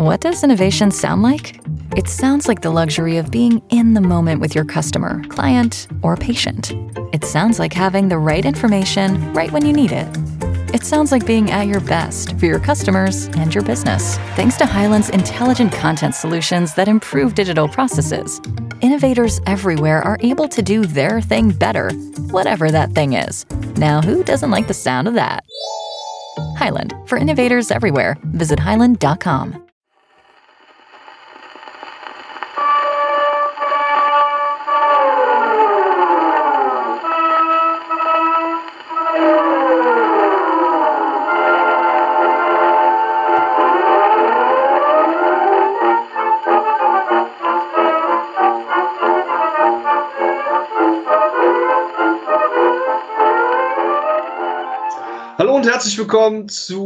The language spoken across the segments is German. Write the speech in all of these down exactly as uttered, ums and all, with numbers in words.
What does innovation sound like? It sounds like the luxury of being in the moment with your customer, client, or patient. It sounds like having the right information right when you need it. It sounds like being at your best for your customers and your business. Thanks to Hyland's intelligent content solutions that improve digital processes, innovators everywhere are able to do their thing better, whatever that thing is. Now, who doesn't like the sound of that? Hyland, for innovators everywhere. Visit hyland dot com. Hallo und herzlich willkommen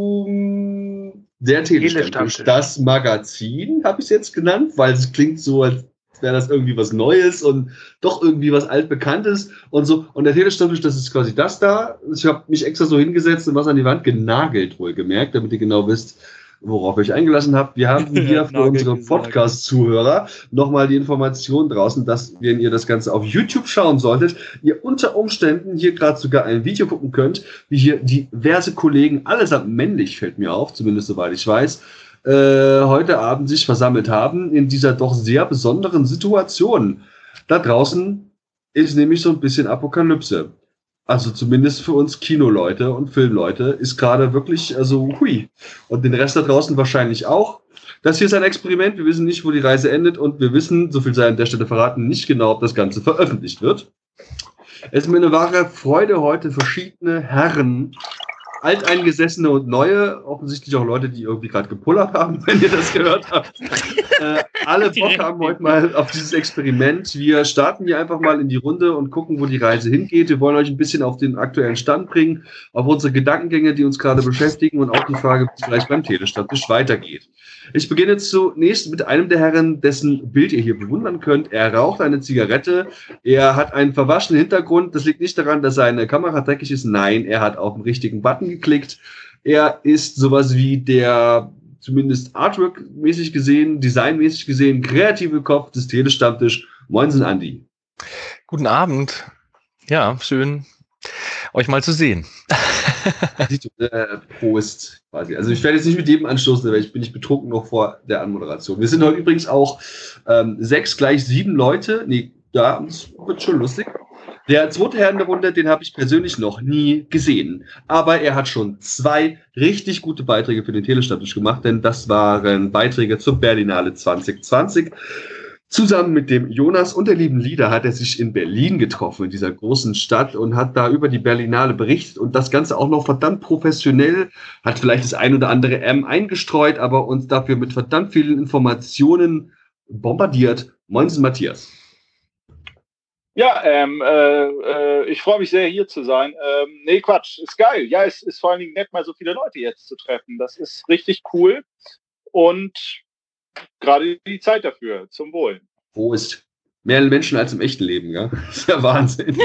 zum der Telestammtisch, das Magazin, habe ich es jetzt genannt, weil es klingt so, als wäre das irgendwie was Neues und doch irgendwie was Altbekanntes und so. Und der Telestammtisch, das ist quasi das da. Ich habe mich extra so hingesetzt und was an die Wand genagelt, wohlgemerkt, damit ihr genau wisst, worauf ihr euch eingelassen habt. Wir haben hier für unsere Podcast-Zuhörer nochmal die Information draußen, dass, wenn ihr das Ganze auf YouTube schauen solltet, ihr unter Umständen hier gerade sogar ein Video gucken könnt, wie hier diverse Kollegen, allesamt männlich, fällt mir auf, zumindest soweit ich weiß, äh, heute Abend sich versammelt haben in dieser doch sehr besonderen Situation. Da draußen ist nämlich so ein bisschen Apokalypse. Also zumindest für uns Kinoleute und Filmleute ist gerade wirklich, also hui. Und den Rest da draußen wahrscheinlich auch. Das hier ist ein Experiment, wir wissen nicht, wo die Reise endet und wir wissen, so viel sei an der Stelle verraten, nicht genau, ob das Ganze veröffentlicht wird. Es ist mir eine wahre Freude, heute verschiedene Herren, alteingesessene und neue, offensichtlich auch Leute, die irgendwie gerade gepullert haben, wenn ihr das gehört habt, äh, alle Bock haben heute mal auf dieses Experiment. Wir starten hier einfach mal in die Runde und gucken, wo die Reise hingeht. Wir wollen euch ein bisschen auf den aktuellen Stand bringen, auf unsere Gedankengänge, die uns gerade beschäftigen und auch die Frage, wie es vielleicht beim Telestammtisch weitergeht. Ich beginne zunächst mit einem der Herren, dessen Bild ihr hier bewundern könnt. Er raucht eine Zigarette, er hat einen verwaschenen Hintergrund. Das liegt nicht daran, dass seine Kamera dreckig ist. Nein, er hat auf den richtigen Button geklickt. Er ist sowas wie der, zumindest Artwork-mäßig gesehen, designmäßig gesehen, kreative Kopf des Telestammtisch. Moinsen, Andi. Guten Abend. Ja, schön, euch mal zu sehen. äh, Prost, quasi. Also ich werde jetzt nicht mit jedem anstoßen, weil ich bin nicht betrunken noch vor der Anmoderation. Wir sind heute übrigens auch ähm, sechs gleich sieben Leute. Nee, da wird schon lustig. Der zweite Herr in der Runde, den habe ich persönlich noch nie gesehen. Aber er hat schon zwei richtig gute Beiträge für den Telestammtisch gemacht, denn das waren Beiträge zur Berlinale zwanzig zwanzig. Zusammen mit dem Jonas und der lieben Lida hat er sich in Berlin getroffen, in dieser großen Stadt, und hat da über die Berlinale berichtet und das Ganze auch noch verdammt professionell, hat vielleicht das ein oder andere M eingestreut, aber uns dafür mit verdammt vielen Informationen bombardiert. Moinsen, Matthias. Ja, ähm, äh, äh, ich freue mich sehr, hier zu sein. Ähm, nee, Quatsch, ist geil. Ja, es ist vor allen Dingen nett, mal so viele Leute jetzt zu treffen. Das ist richtig cool und gerade die Zeit dafür, zum Wohl. Wo ist mehr Menschen als im echten Leben, ja? Das ist ja Wahnsinn.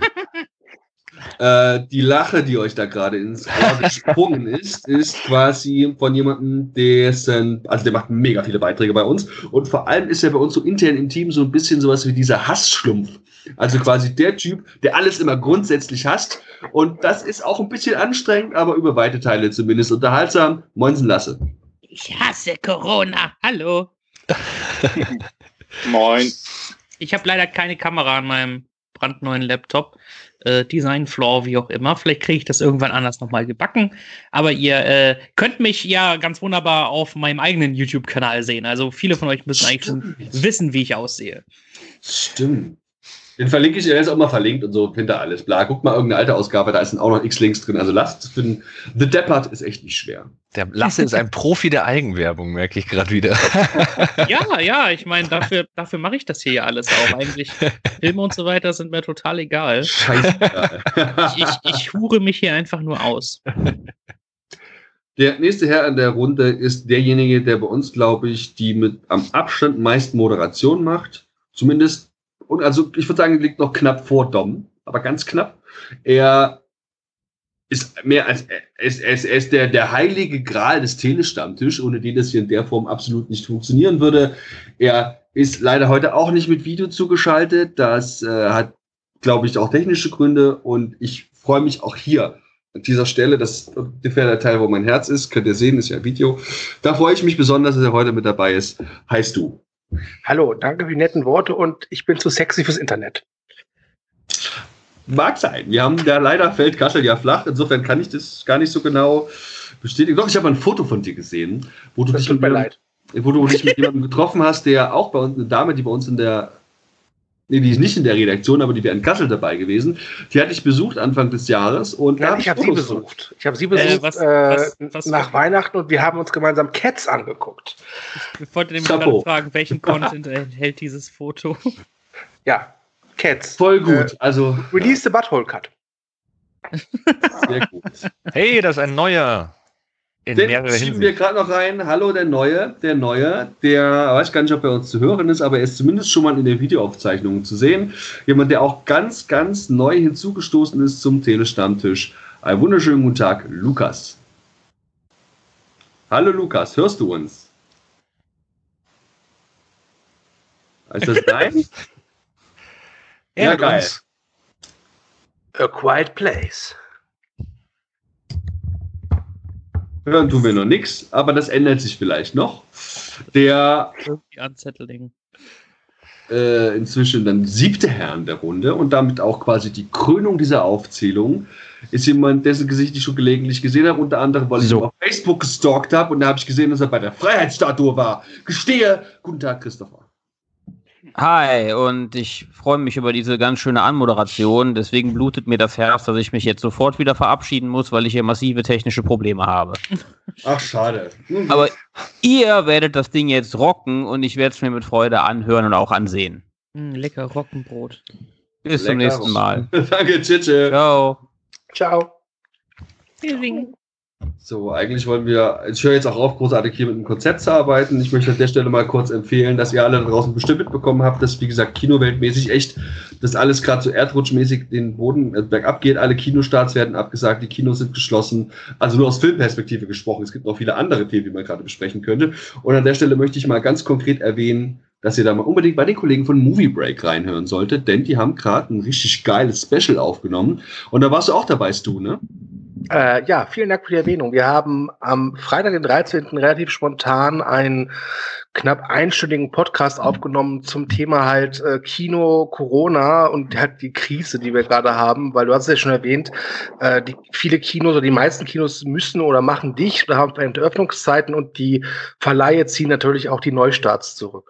äh, die Lache, die euch da gerade ins Ohr gesprungen ist, ist quasi von jemandem, dessen, also der macht mega viele Beiträge bei uns und vor allem ist er bei uns so intern im Team so ein bisschen sowas wie dieser Hassschlumpf. Also quasi der Typ, der alles immer grundsätzlich hasst und das ist auch ein bisschen anstrengend, aber über weite Teile zumindest unterhaltsam. Moinsen Lasse. Ich hasse Corona. Hallo. Moin. Ich habe leider keine Kamera an meinem brandneuen Laptop. Äh, Design-Flaw, wie auch immer. Vielleicht kriege ich das irgendwann anders nochmal gebacken. Aber ihr äh, könnt mich ja ganz wunderbar auf meinem eigenen YouTube-Kanal sehen. Also viele von euch müssen eigentlich schon wissen, wie ich aussehe. Stimmt. Den verlinke ich, er ist auch mal verlinkt und so hinter alles. Bla, guckt mal irgendeine alte Ausgabe, da sind auch noch X-Links drin. Also lasst für den The Deppert ist echt nicht schwer. Der Lasse ist ein Profi der Eigenwerbung, merke ich gerade wieder. Ja, ja, ich meine, dafür, dafür mache ich das hier ja alles auch. Eigentlich Filme und so weiter sind mir total egal. Scheiße. Ich, ich, ich hure mich hier einfach nur aus. Der nächste Herr in der Runde ist derjenige, der bei uns, glaube ich, die mit am Abstand meisten Moderation macht. Zumindest, und also ich würde sagen, liegt noch knapp vor Dom, aber ganz knapp. Er ist mehr als er ist, er ist, er ist der, der heilige Gral des Telestammtisch, ohne den das hier in der Form absolut nicht funktionieren würde. Er ist leider heute auch nicht mit Video zugeschaltet. Das äh, hat, glaube ich, auch technische Gründe. Und ich freue mich auch hier an dieser Stelle. Das ist ungefähr der Teil, wo mein Herz ist. Könnt ihr sehen, ist ja ein Video. Da freue ich mich besonders, dass er heute mit dabei ist. Heißt du? Hallo, danke für die netten Worte und ich bin zu sexy fürs Internet. Mag sein. Wir haben ja leider fällt Kassel ja flach. Insofern kann ich das gar nicht so genau bestätigen. Doch, ich habe ein Foto von dir gesehen, wo du Das dich tut mit mir mir leid. wo du dich mit jemandem getroffen hast, der auch bei uns, eine Dame, die bei uns in der, nee, die ist nicht in der Redaktion, aber die wäre in Kassel dabei gewesen. Die hatte ich besucht Anfang des Jahres und Ja, da ich habe sie Fotos besucht. Ich habe sie besucht Äh, was- äh, was- was- nach Weihnachten und wir haben uns gemeinsam Cats angeguckt. Ich wollte nämlich Chapeau. gerade fragen, welchen Content enthält dieses Foto? Ja, Cats. Voll gut, Äh, also Release the Butthole Cut. sehr gut. Hey, das ist ein neuer. In Den mehrerer schieben wir Hinsicht. gerade noch rein. Hallo, der Neue, der Neue, der weiß gar nicht, ob er uns zu hören ist, aber er ist zumindest schon mal in der Videoaufzeichnung zu sehen. Jemand, der auch ganz, ganz neu hinzugestoßen ist zum Telestammtisch. Einen wunderschönen guten Tag, Lukas. Hallo Lukas, hörst du uns? Ist das dein? Ja, Ehrt geil. uns. A Quiet Place. Hören tun wir noch nichts, aber das ändert sich vielleicht noch. Der Irgendwie Unsettling. äh, inzwischen dann siebte Herr in der Runde und damit auch quasi die Krönung dieser Aufzählung ist jemand, dessen Gesicht ich schon gelegentlich gesehen habe, unter anderem, weil ich So. ihn auf Facebook gestalkt habe und da habe ich gesehen, dass er bei der Freiheitsstatue war. Gestehe, guten Tag, Christopher. Hi, und ich freue mich über diese ganz schöne Anmoderation. Deswegen blutet mir das Herz, dass ich mich jetzt sofort wieder verabschieden muss, weil ich hier massive technische Probleme habe. Ach, schade. Nun, Aber ihr werdet das Ding jetzt rocken und ich werde es mir mit Freude anhören und auch ansehen. Hm, lecker Roggenbrot. Bis zum lecker. nächsten Mal. Danke, Tschitsch. Ciao. Ciao. So, eigentlich wollen wir, ich höre jetzt auch auf, großartig hier mit einem Konzept zu arbeiten. Ich möchte an der Stelle mal kurz empfehlen, dass ihr alle da draußen bestimmt mitbekommen habt, dass, wie gesagt, kinoweltmäßig echt, dass alles gerade so erdrutschmäßig den Boden äh, bergab geht. Alle Kinostarts werden abgesagt, die Kinos sind geschlossen. Also nur aus Filmperspektive gesprochen. Es gibt noch viele andere Themen, die man gerade besprechen könnte. Und an der Stelle möchte ich mal ganz konkret erwähnen, dass ihr da mal unbedingt bei den Kollegen von Movie Break reinhören solltet, denn die haben gerade ein richtig geiles Special aufgenommen. Und da warst du auch dabei, Stu, ne? Äh, ja, vielen Dank für die Erwähnung. Wir haben am Freitag, den dreizehnten relativ spontan einen knapp einstündigen Podcast aufgenommen zum Thema halt äh, Kino, Corona und halt die Krise, die wir gerade haben, weil du hast es ja schon erwähnt, äh, die viele Kinos oder die meisten Kinos müssen oder machen dicht oder haben veränderte Öffnungszeiten und die Verleihe ziehen natürlich auch die Neustarts zurück.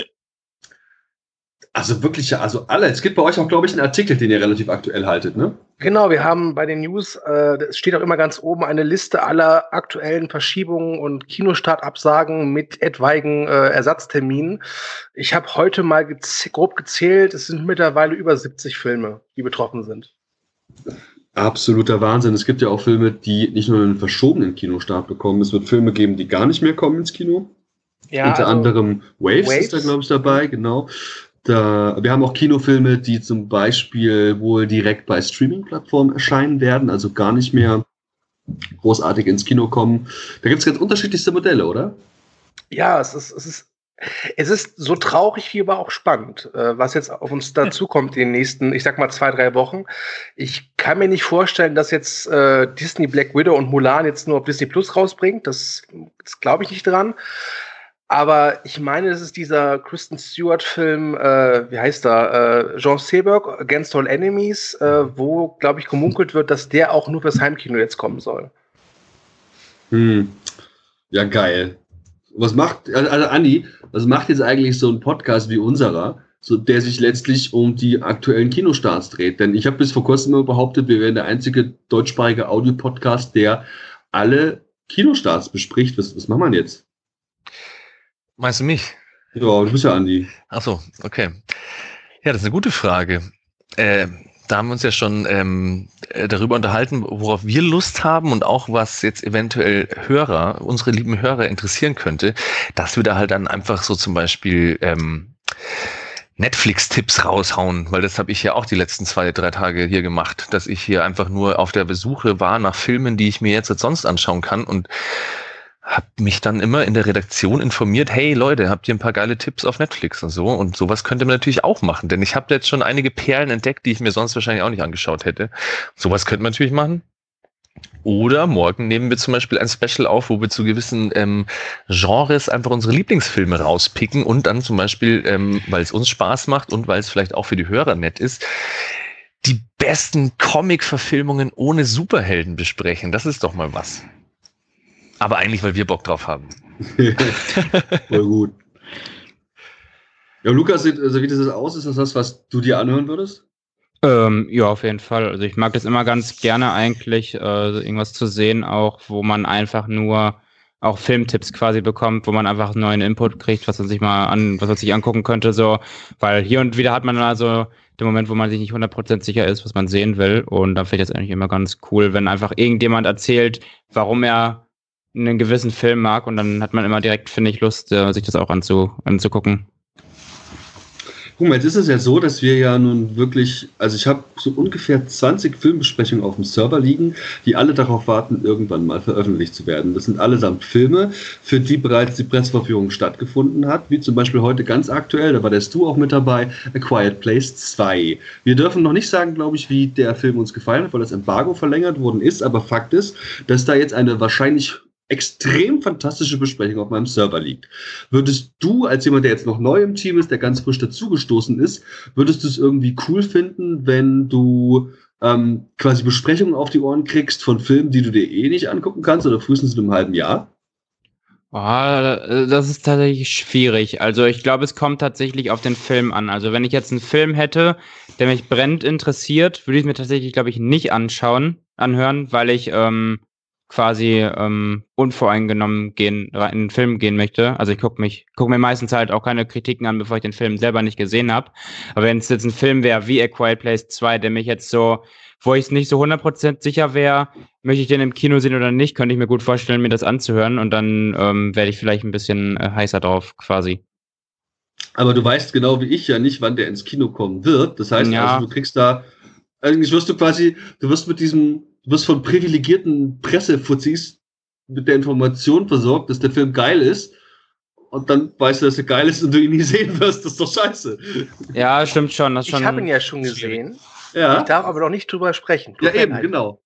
Also wirklich, also alle. Es gibt bei euch auch, glaube ich, einen Artikel, den ihr relativ aktuell haltet, ne? Genau, wir haben bei den News, äh, es steht auch immer ganz oben eine Liste aller aktuellen Verschiebungen und Kinostartabsagen mit etwaigen äh, Ersatzterminen. Ich habe heute mal gez- grob gezählt, es sind mittlerweile über siebzig Filme, die betroffen sind. Absoluter Wahnsinn. Es gibt ja auch Filme, die nicht nur einen verschobenen Kinostart bekommen. Es wird Filme geben, die gar nicht mehr kommen ins Kino. Ja, Unter also, anderem Waves, Waves. ist da, glaube ich, dabei, genau. Da, wir haben auch Kinofilme, die zum Beispiel wohl direkt bei Streaming-Plattformen erscheinen werden, also gar nicht mehr großartig ins Kino kommen. Da gibt es ganz unterschiedlichste Modelle, oder? ja, es ist, es ist Es ist so traurig wie aber auch spannend, äh, was jetzt auf uns dazukommt in den nächsten, ich sag mal, zwei, drei Wochen. Ich kann mir nicht vorstellen, dass jetzt äh, Disney Black Widow und Mulan jetzt nur auf Disney Plus rausbringt. Das, das glaube ich nicht dran. Aber ich meine, es ist dieser Kristen Stewart-Film, äh, wie heißt er, äh, Jean Seberg, Against All Enemies, äh, wo, glaube ich, gemunkelt wird, dass der auch nur fürs Heimkino jetzt kommen soll. Hm. Ja, geil. Was macht, also Andi, was macht jetzt eigentlich so ein Podcast wie unserer, so, der sich letztlich um die aktuellen Kinostarts dreht? Denn ich habe bis vor kurzem immer behauptet, wir wären der einzige deutschsprachige Audio-Podcast, der alle Kinostarts bespricht. Was, was macht man jetzt? Meinst du mich? Ja, du bist ja Andi. Ach so, okay. Ja, das ist eine gute Frage. Äh, da haben wir uns ja schon ähm, darüber unterhalten, worauf wir Lust haben und auch was jetzt eventuell Hörer, unsere lieben Hörer interessieren könnte, dass wir da halt dann einfach so zum Beispiel ähm, Netflix-Tipps raushauen, weil das habe ich ja auch die letzten zwei, drei Tage hier gemacht, dass ich hier einfach nur auf der Besuche war nach Filmen, die ich mir jetzt sonst anschauen kann und habe mich dann immer in der Redaktion informiert, hey Leute, habt ihr ein paar geile Tipps auf Netflix und so, und sowas könnte man natürlich auch machen, denn ich habe jetzt schon einige Perlen entdeckt, die ich mir sonst wahrscheinlich auch nicht angeschaut hätte. Sowas könnte man natürlich machen. Oder morgen nehmen wir zum Beispiel ein Special auf, wo wir zu gewissen ähm, Genres einfach unsere Lieblingsfilme rauspicken und dann zum Beispiel, ähm, weil es uns Spaß macht und weil es vielleicht auch für die Hörer nett ist, die besten Comic-Verfilmungen ohne Superhelden besprechen. Das ist doch mal was. Aber eigentlich, weil wir Bock drauf haben. Voll gut. Ja, Lukas, also wie das aus? Ist das was, was du dir anhören würdest? Ähm, ja, auf jeden Fall. Also ich mag das immer ganz gerne eigentlich, äh, irgendwas zu sehen, auch wo man einfach nur auch Filmtipps quasi bekommt, wo man einfach einen neuen Input kriegt, was man sich mal an, was man sich angucken könnte, so, weil hier und wieder hat man also den Moment, wo man sich nicht hundert Prozent sicher ist, was man sehen will, und dann finde ich das eigentlich immer ganz cool, wenn einfach irgendjemand erzählt, warum er einen gewissen Film mag, und dann hat man immer direkt, finde ich, Lust, äh, sich das auch anzu, anzugucken. Guck mal, jetzt ist es ja so, dass wir ja nun wirklich, also ich habe so ungefähr zwanzig Filmbesprechungen auf dem Server liegen, die alle darauf warten, irgendwann mal veröffentlicht zu werden. Das sind allesamt Filme, für die bereits die Presseverführung stattgefunden hat, wie zum Beispiel heute ganz aktuell, da war der Stu auch mit dabei, A Quiet Place zwei. Wir dürfen noch nicht sagen, glaube ich, wie der Film uns gefallen hat, weil das Embargo verlängert worden ist, aber Fakt ist, dass da jetzt eine wahrscheinlich extrem fantastische Besprechung auf meinem Server liegt. Würdest du, als jemand, der jetzt noch neu im Team ist, der ganz frisch dazugestoßen ist, würdest du es irgendwie cool finden, wenn du ähm, quasi Besprechungen auf die Ohren kriegst von Filmen, die du dir eh nicht angucken kannst oder frühestens in einem halben Jahr? Oh, das ist tatsächlich schwierig. Also ich glaube, es kommt tatsächlich auf den Film an. Also wenn ich jetzt einen Film hätte, der mich brennend interessiert, würde ich mir tatsächlich, glaube ich, nicht anschauen, anhören, weil ich ähm, quasi ähm, unvoreingenommen gehen, in den Film gehen möchte. Also ich gucke mich, gucke mir meistens halt auch keine Kritiken an, bevor ich den Film selber nicht gesehen habe. Aber wenn es jetzt ein Film wäre wie A Quiet Place zwei, der mich jetzt so, wo ich es nicht so hundert Prozent sicher wäre, möchte ich den im Kino sehen oder nicht, könnte ich mir gut vorstellen, mir das anzuhören, und dann ähm, werde ich vielleicht ein bisschen äh, heißer drauf quasi. Aber du weißt genau wie ich ja nicht, wann der ins Kino kommen wird. Das heißt, ja. also du kriegst da, eigentlich wirst du quasi, du wirst mit diesem Du wirst von privilegierten Pressefuzis mit der Information versorgt, dass der Film geil ist, und dann weißt du, dass er geil ist und du ihn nie sehen wirst. Das ist doch scheiße. Ja, stimmt schon. Das schon ich habe ihn ja schon gesehen. Ja. Ich darf aber noch nicht drüber sprechen. Ja, eben, halt. Genau.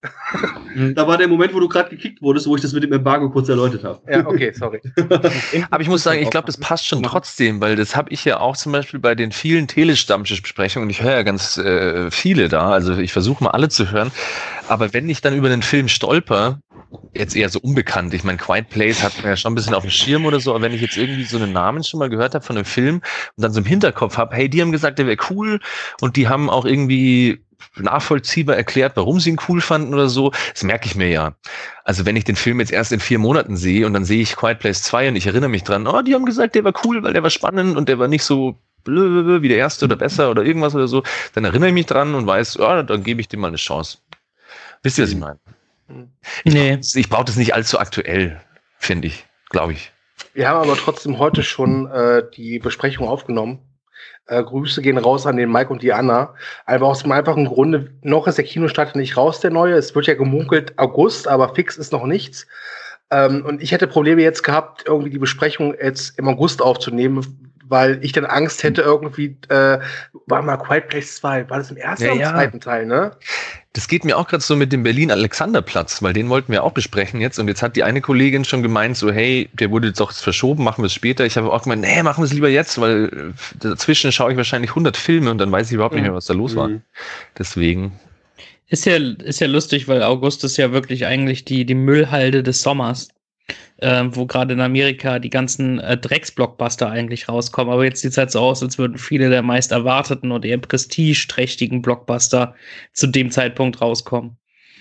Da war der Moment, wo du gerade gekickt wurdest, wo ich das mit dem Embargo kurz erläutert habe. Ja, okay, sorry. Aber ich muss sagen, ich glaube, das passt schon trotzdem, weil das habe ich ja auch zum Beispiel bei den vielen Telestammtischbesprechungen, ich höre ja ganz äh, viele da, also ich versuche mal alle zu hören, aber wenn ich dann über einen Film stolper, jetzt eher so unbekannt, ich meine, Quiet Place hat man ja schon ein bisschen auf dem Schirm oder so, aber wenn ich jetzt irgendwie so einen Namen schon mal gehört habe von einem Film und dann so im Hinterkopf habe, hey, die haben gesagt, der wäre cool, und die haben auch irgendwie nachvollziehbar erklärt, warum sie ihn cool fanden oder so, das merke ich mir ja. Also wenn ich den Film jetzt erst in vier Monaten sehe und dann sehe ich Quiet Place zwei und ich erinnere mich dran, oh, die haben gesagt, der war cool, weil der war spannend und der war nicht so wie der erste oder besser oder irgendwas oder so, dann erinnere ich mich dran und weiß, oh, dann gebe ich dem mal eine Chance. Wisst ihr, was ich meine? Ich, nee. ich brauche das nicht allzu aktuell, finde ich, glaube ich. Wir haben aber trotzdem heute schon äh, die Besprechung aufgenommen. Äh, Grüße gehen raus an den Mike und die Anna. Einfach aus dem einfachen Grunde, noch ist der Kinostart nicht raus, der neue. Es wird ja gemunkelt August, aber fix ist noch nichts. Ähm, und ich hätte Probleme jetzt gehabt, irgendwie die Besprechung jetzt im August aufzunehmen, weil ich dann Angst hätte irgendwie, äh, war mal Quiet Place zwei, war das im ersten ja, oder im ja. zweiten Teil, ne? Das geht mir auch gerade so mit dem Berlin-Alexanderplatz, weil den wollten wir auch besprechen jetzt, und jetzt hat die eine Kollegin schon gemeint, so hey, der wurde jetzt doch verschoben, machen wir es später. Ich habe auch gemeint, nee, machen wir es lieber jetzt, weil dazwischen schaue ich wahrscheinlich hundert Filme und dann weiß ich überhaupt nicht mehr, was da los war. Mhm. Deswegen. Ist ja, ist ja lustig, weil August ist ja wirklich eigentlich die, die Müllhalde des Sommers. Äh, wo gerade in Amerika die ganzen äh, Drecksblockbuster eigentlich rauskommen. Aber jetzt sieht es halt so aus, als würden viele der meist erwarteten und eher prestigeträchtigen Blockbuster zu dem Zeitpunkt rauskommen.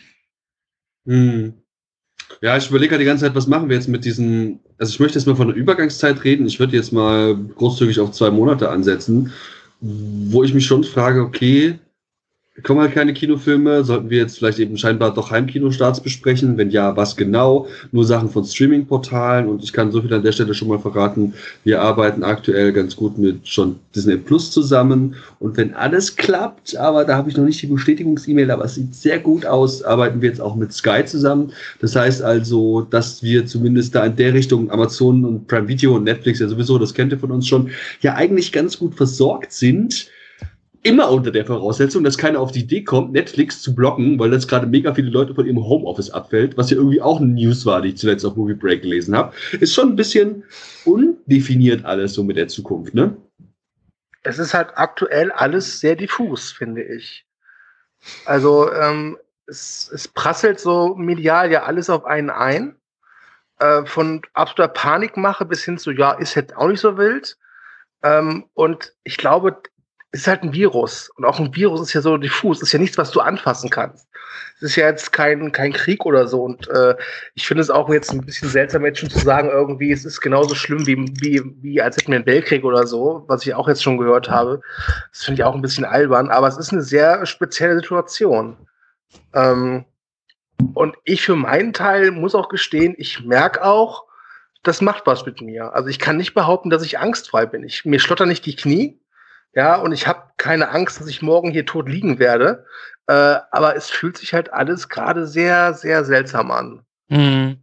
Hm. Ja, ich überlege die ganze Zeit, was machen wir jetzt mit diesen, also ich möchte jetzt mal von der Übergangszeit reden, ich würde jetzt mal großzügig auf zwei Monate ansetzen, wo ich mich schon frage, okay, kommen halt keine Kinofilme. Sollten wir jetzt vielleicht eben scheinbar doch Heimkinostarts besprechen? Wenn ja, was genau? Nur Sachen von Streaming-Portalen. Und ich kann so viel an der Stelle schon mal verraten. Wir arbeiten aktuell ganz gut mit schon Disney Plus zusammen. Und wenn alles klappt, aber da habe ich noch nicht die Bestätigungs-E-Mail, aber es sieht sehr gut aus, arbeiten wir jetzt auch mit Sky zusammen. Das heißt also, dass wir zumindest da in der Richtung Amazon und Prime Video und Netflix, ja sowieso, das kennt ihr von uns schon, ja eigentlich ganz gut versorgt sind. Immer unter der Voraussetzung, dass keiner auf die Idee kommt, Netflix zu blocken, weil das gerade mega viele Leute von ihrem Homeoffice abfällt, was ja irgendwie auch eine News war, die ich zuletzt auf Movie Break gelesen habe. Ist schon ein bisschen undefiniert alles so mit der Zukunft, ne? Es ist halt aktuell alles sehr diffus, finde ich. Also ähm, es, es prasselt so medial ja alles auf einen ein. Äh, von absoluter Panikmache bis hin zu, ja, ist jetzt auch nicht so wild. Ähm, und ich glaube, es ist halt ein Virus. Und auch ein Virus ist ja so diffus. Es ist ja nichts, was du anfassen kannst. Es ist ja jetzt kein, kein Krieg oder so. Und äh, ich finde es auch jetzt ein bisschen seltsam, jetzt schon zu sagen, irgendwie, es ist genauso schlimm, wie, wie, wie als hätten wir einen Weltkrieg oder so, was ich auch jetzt schon gehört habe. Das finde ich auch ein bisschen albern. Aber es ist eine sehr spezielle Situation. Ähm, und ich für meinen Teil muss auch gestehen, ich merke auch, das macht was mit mir. Also ich kann nicht behaupten, dass ich angstfrei bin. Ich, mir schlottern nicht die Knie. Ja, und ich habe keine Angst, dass ich morgen hier tot liegen werde. Äh, aber es fühlt sich halt alles gerade sehr, sehr seltsam an. Mhm.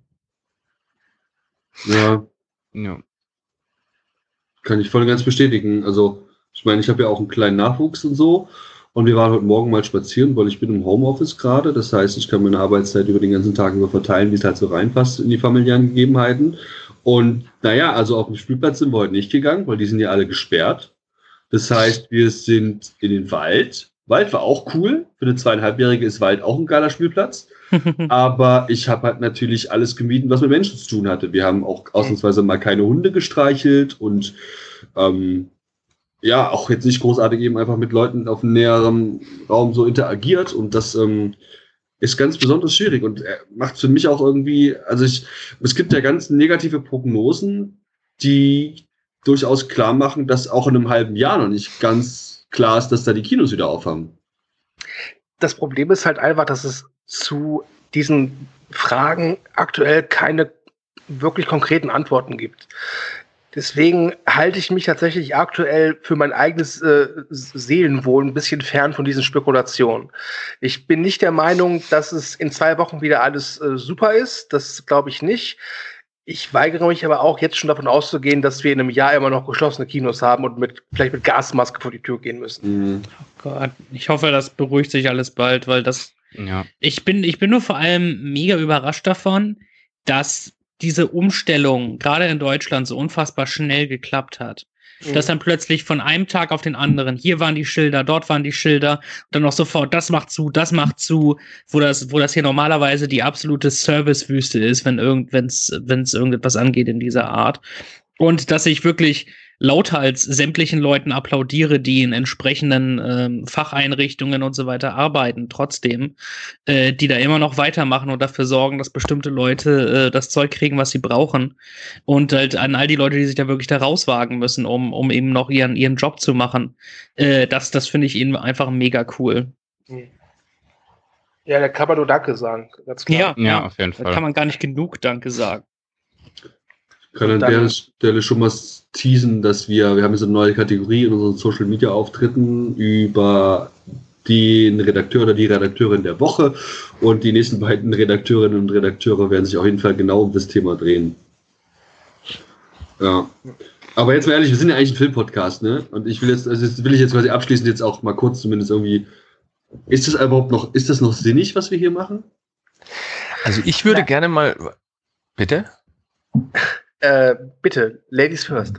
Ja. Ja. Kann ich voll und ganz bestätigen. Also, ich meine, ich habe ja auch einen kleinen Nachwuchs und so. Und wir waren heute Morgen mal spazieren, weil ich bin im Homeoffice gerade. Das heißt, ich kann meine Arbeitszeit über den ganzen Tag über verteilen, wie es halt so reinpasst in die familiären Gegebenheiten. Und naja, also auf den Spielplatz sind wir heute nicht gegangen, weil die sind ja alle gesperrt. Das heißt, wir sind in den Wald. Wald war auch cool. Für eine zweieinhalbjährige ist Wald auch ein geiler Spielplatz. Aber ich habe halt natürlich alles gemieden, was mit Menschen zu tun hatte. Wir haben auch ausnahmsweise mal keine Hunde gestreichelt und ähm, ja, auch jetzt nicht großartig eben einfach mit Leuten auf einem näheren Raum so interagiert. Und das ähm, ist ganz besonders schwierig und äh, macht für mich auch irgendwie, also ich, es gibt ja ganz negative Prognosen, die durchaus klar machen, dass auch in einem halben Jahr noch nicht ganz klar ist, dass da die Kinos wieder aufhaben. Das Problem ist halt einfach, dass es zu diesen Fragen aktuell keine wirklich konkreten Antworten gibt. Deswegen halte ich mich tatsächlich aktuell für mein eigenes äh, Seelenwohl ein bisschen fern von diesen Spekulationen. Ich bin nicht der Meinung, dass es in zwei Wochen wieder alles äh, super ist. Das glaube ich nicht. Ich weigere mich aber auch jetzt schon davon auszugehen, dass wir in einem Jahr immer noch geschlossene Kinos haben und mit vielleicht mit Gasmaske vor die Tür gehen müssen. Mhm. Oh Gott, ich hoffe, das beruhigt sich alles bald, weil das. Ja. Ich bin, ich bin nur vor allem mega überrascht davon, dass diese Umstellung gerade in Deutschland so unfassbar schnell geklappt hat. Mhm. Dass dann plötzlich von einem Tag auf den anderen, hier waren die Schilder, dort waren die Schilder, und dann noch sofort, das macht zu, das macht zu, wo das, wo das hier normalerweise die absolute Servicewüste ist, wenn irgend, wenn's, wenn's irgendetwas angeht in dieser Art. Und dass ich wirklich lauthals sämtlichen Leuten applaudiere, die in entsprechenden ähm, Facheinrichtungen und so weiter arbeiten, trotzdem, äh, die da immer noch weitermachen und dafür sorgen, dass bestimmte Leute äh, das Zeug kriegen, was sie brauchen. Und halt an all die Leute, die sich da wirklich da rauswagen müssen, um, um eben noch ihren, ihren Job zu machen. Äh, das das finde ich eben einfach mega cool. Ja, da kann man nur Danke sagen, ganz klar. Ja, ja, ja, auf jeden Fall. Da kann man gar nicht genug Danke sagen. Ich kann an der Stelle schon mal teasen, dass wir, wir haben jetzt eine neue Kategorie in unseren Social Media Auftritten über den Redakteur oder die Redakteurin der Woche und die nächsten beiden Redakteurinnen und Redakteure werden sich auf jeden Fall genau um das Thema drehen. Ja. Aber jetzt mal ehrlich, wir sind ja eigentlich ein Filmpodcast, ne? Und ich will jetzt, also jetzt will ich jetzt quasi abschließend jetzt auch mal kurz zumindest irgendwie, ist das überhaupt noch, ist das noch sinnig, was wir hier machen? Also ich würde ja. gerne mal, bitte? Äh, bitte, Ladies first.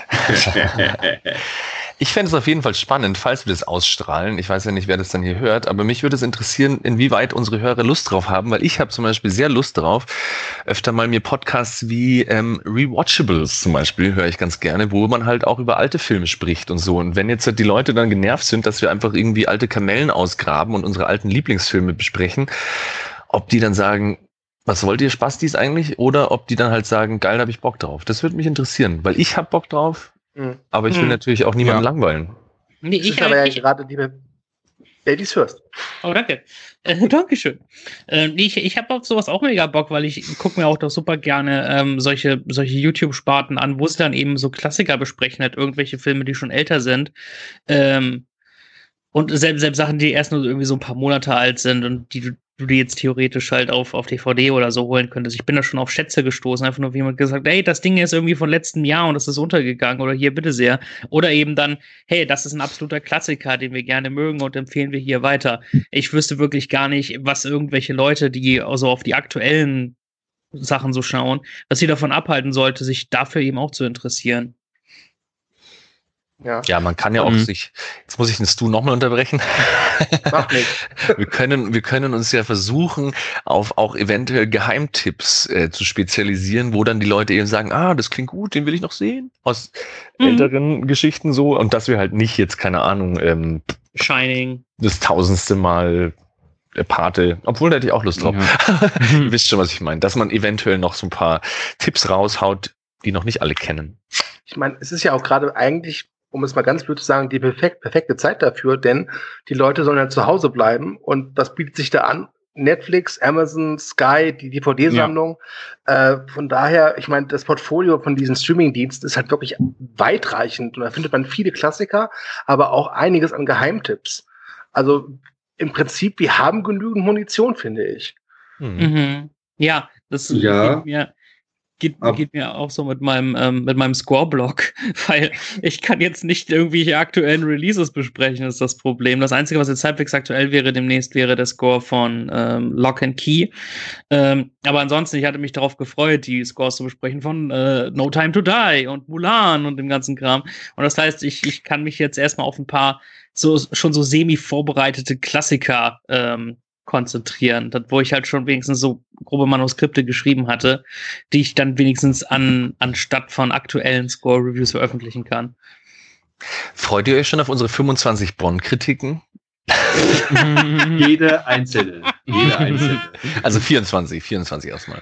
Ich fände es auf jeden Fall spannend, falls wir das ausstrahlen. Ich weiß ja nicht, wer das dann hier hört, aber mich würde es interessieren, inwieweit unsere Hörer Lust drauf haben, weil ich habe zum Beispiel sehr Lust drauf, öfter mal mir Podcasts wie ähm, Rewatchables zum Beispiel, höre ich ganz gerne, wo man halt auch über alte Filme spricht und so. Und wenn jetzt halt die Leute dann genervt sind, dass wir einfach irgendwie alte Kamellen ausgraben und unsere alten Lieblingsfilme besprechen, ob die dann sagen, was wollt ihr, Spastis eigentlich? Oder ob die dann halt sagen, geil, da habe ich Bock drauf. Das würde mich interessieren, weil ich habe Bock drauf, mhm. aber ich will mhm. natürlich auch niemanden ja. langweilen. Nee, ich ist aber ja gerade die, Ladies first. Oh, danke. Äh, Dankeschön. Äh, ich ich habe auf sowas auch mega Bock, weil ich gucke mir auch doch super gerne ähm, solche, solche YouTube-Sparten an, wo sie dann eben so Klassiker besprechen, halt irgendwelche Filme, die schon älter sind. Ähm, und selbst, selbst Sachen, die erst nur irgendwie so ein paar Monate alt sind und die du, du dir jetzt theoretisch halt auf, auf D V D oder so holen könntest. Ich bin da schon auf Schätze gestoßen, einfach nur wie jemand gesagt, hey, das Ding ist irgendwie von letztem Jahr und das ist untergegangen oder hier, bitte sehr. Oder eben dann, hey, das ist ein absoluter Klassiker, den wir gerne mögen und empfehlen wir hier weiter. Ich wüsste wirklich gar nicht, was irgendwelche Leute, die also auf die aktuellen Sachen so schauen, was sie davon abhalten sollte, sich dafür eben auch zu interessieren. Ja. ja, man kann ja auch mhm. sich, jetzt muss ich den Stu nochmal unterbrechen. Mach nicht. wir können, wir können uns ja versuchen, auf auch eventuell Geheimtipps äh, zu spezialisieren, wo dann die Leute eben sagen, ah, das klingt gut, den will ich noch sehen. Aus mhm. älteren Geschichten so. Und dass wir halt nicht jetzt, keine Ahnung, ähm, Shining. Das tausendste Mal der Pate, obwohl da hätte ich auch Lust drauf. Ja. Ihr wisst schon, was ich meine. Dass man eventuell noch so ein paar Tipps raushaut, die noch nicht alle kennen. Ich meine, es ist ja auch gerade eigentlich, um es mal ganz blöd zu sagen, die perfekt, perfekte Zeit dafür, denn die Leute sollen ja zu Hause bleiben und das bietet sich da an. Netflix, Amazon, Sky, die D V D-Sammlung. Ja. Äh, von daher, ich meine, das Portfolio von diesen Streaming-Diensten ist halt wirklich weitreichend und da findet man viele Klassiker, aber auch einiges an Geheimtipps. Also im Prinzip, wir haben genügend Munition, finde ich. Mhm. Mhm. Ja, das ja. geht mir Geht, geht mir auch so mit meinem ähm, mit meinem Score-Blog, weil ich kann jetzt nicht irgendwelche aktuellen Releases besprechen, ist das Problem. Das Einzige, was jetzt halbwegs aktuell wäre demnächst, wäre der Score von ähm, Lock and Key. Ähm, aber ansonsten, ich hatte mich darauf gefreut, die Scores zu besprechen von äh, No Time to Die und Mulan und dem ganzen Kram. Und das heißt, ich, ich kann mich jetzt erstmal auf ein paar so schon so semi-vorbereitete Klassiker ähm, konzentrieren, das, wo ich halt schon wenigstens so grobe Manuskripte geschrieben hatte, die ich dann wenigstens an anstatt von aktuellen Score-Reviews veröffentlichen kann. Freut ihr euch schon auf unsere fünfundzwanzig Bonn-Kritiken? Jede einzelne. Jede einzelne. Also vierundzwanzig, vierundzwanzig erstmal.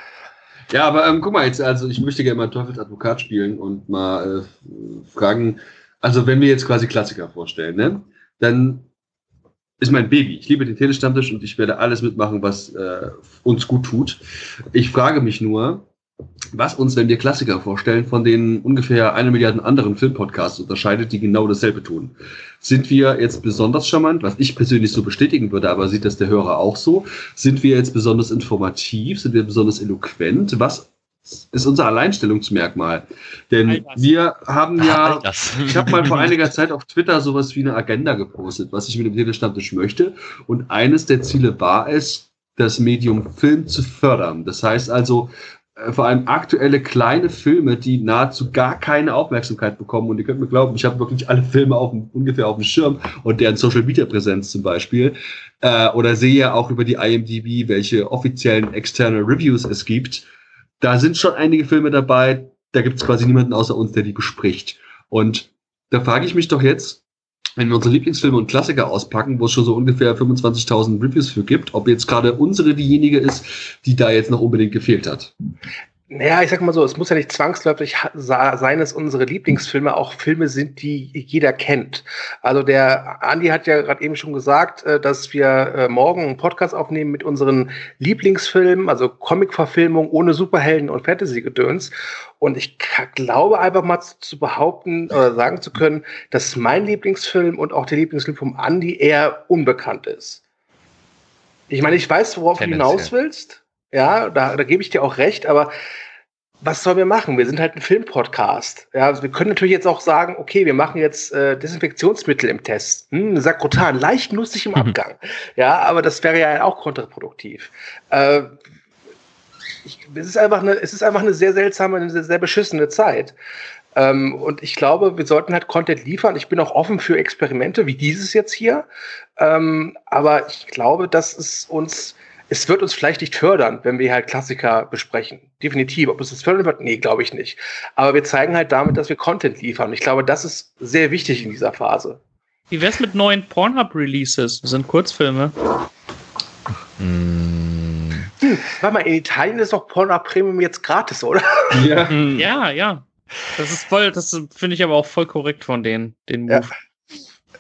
Ja, aber ähm, guck mal jetzt, also ich möchte gerne mal Teufels Advokat spielen und mal äh, fragen, also wenn wir jetzt quasi Klassiker vorstellen, ne, dann ist mein Baby. Ich liebe den Telestammtisch und ich werde alles mitmachen, was äh, uns gut tut. Ich frage mich nur, was uns, wenn wir Klassiker vorstellen, von den ungefähr eine Milliarde anderen Filmpodcasts unterscheidet, die genau dasselbe tun. Sind wir jetzt besonders charmant, was ich persönlich so bestätigen würde, aber sieht das der Hörer auch so? Sind wir jetzt besonders informativ? Sind wir besonders eloquent? Was ist unser Alleinstellungsmerkmal? Denn wir haben ja, ich habe mal vor einiger Zeit auf Twitter sowas wie eine Agenda gepostet, was ich mit dem Telestammtisch möchte. Und eines der Ziele war es, das Medium Film zu fördern. Das heißt also, vor allem aktuelle kleine Filme, die nahezu gar keine Aufmerksamkeit bekommen. Und ihr könnt mir glauben, ich habe wirklich alle Filme auf dem, ungefähr auf dem Schirm und deren Social-Media-Präsenz zum Beispiel. Äh, oder sehe ja auch über die I M D B, welche offiziellen externe Reviews es gibt. Da sind schon einige Filme dabei, da gibt es quasi niemanden außer uns, der die bespricht. Und da frage ich mich doch jetzt, wenn wir unsere Lieblingsfilme und Klassiker auspacken, wo es schon so ungefähr fünfundzwanzigtausend Reviews für gibt, ob jetzt gerade unsere diejenige ist, die da jetzt noch unbedingt gefehlt hat. Naja, ich sag mal so, es muss ja nicht zwangsläufig sein, dass unsere Lieblingsfilme auch Filme sind, die jeder kennt. Also der Andi hat ja gerade eben schon gesagt, dass wir morgen einen Podcast aufnehmen mit unseren Lieblingsfilmen, also Comic-Verfilmung ohne Superhelden und Fantasy-Gedöns. Und ich glaube einfach mal zu behaupten oder sagen zu können, dass mein Lieblingsfilm und auch der Lieblingsfilm vom Andi eher unbekannt ist. Ich meine, ich weiß, worauf du hinaus willst. Ja, da, da gebe ich dir auch recht, aber was sollen wir machen? Wir sind halt ein Filmpodcast. Ja, also wir können natürlich jetzt auch sagen, okay, wir machen jetzt äh, Desinfektionsmittel im Test. Hm, Sakrotan, leicht lustig im Abgang. Ja, aber das wäre ja auch kontraproduktiv. Äh, ich, es ist einfach eine, es ist einfach eine sehr seltsame, eine sehr, sehr beschissene Zeit. Ähm, und ich glaube, wir sollten halt Content liefern. Ich bin auch offen für Experimente wie dieses jetzt hier. Ähm, aber ich glaube, dass es uns Es wird uns vielleicht nicht fördern, wenn wir halt Klassiker besprechen. Definitiv. Ob es das fördern wird? Nee, glaube ich nicht. Aber wir zeigen halt damit, dass wir Content liefern. Ich glaube, das ist sehr wichtig in dieser Phase. Wie wär's mit neuen Pornhub-Releases? Das sind Kurzfilme. Hm. Hm, warte mal, in Italien ist doch Pornhub Premium jetzt gratis, oder? Ja, ja. ja. Das ist voll, das finde ich aber auch voll korrekt von denen, den Move. Ja.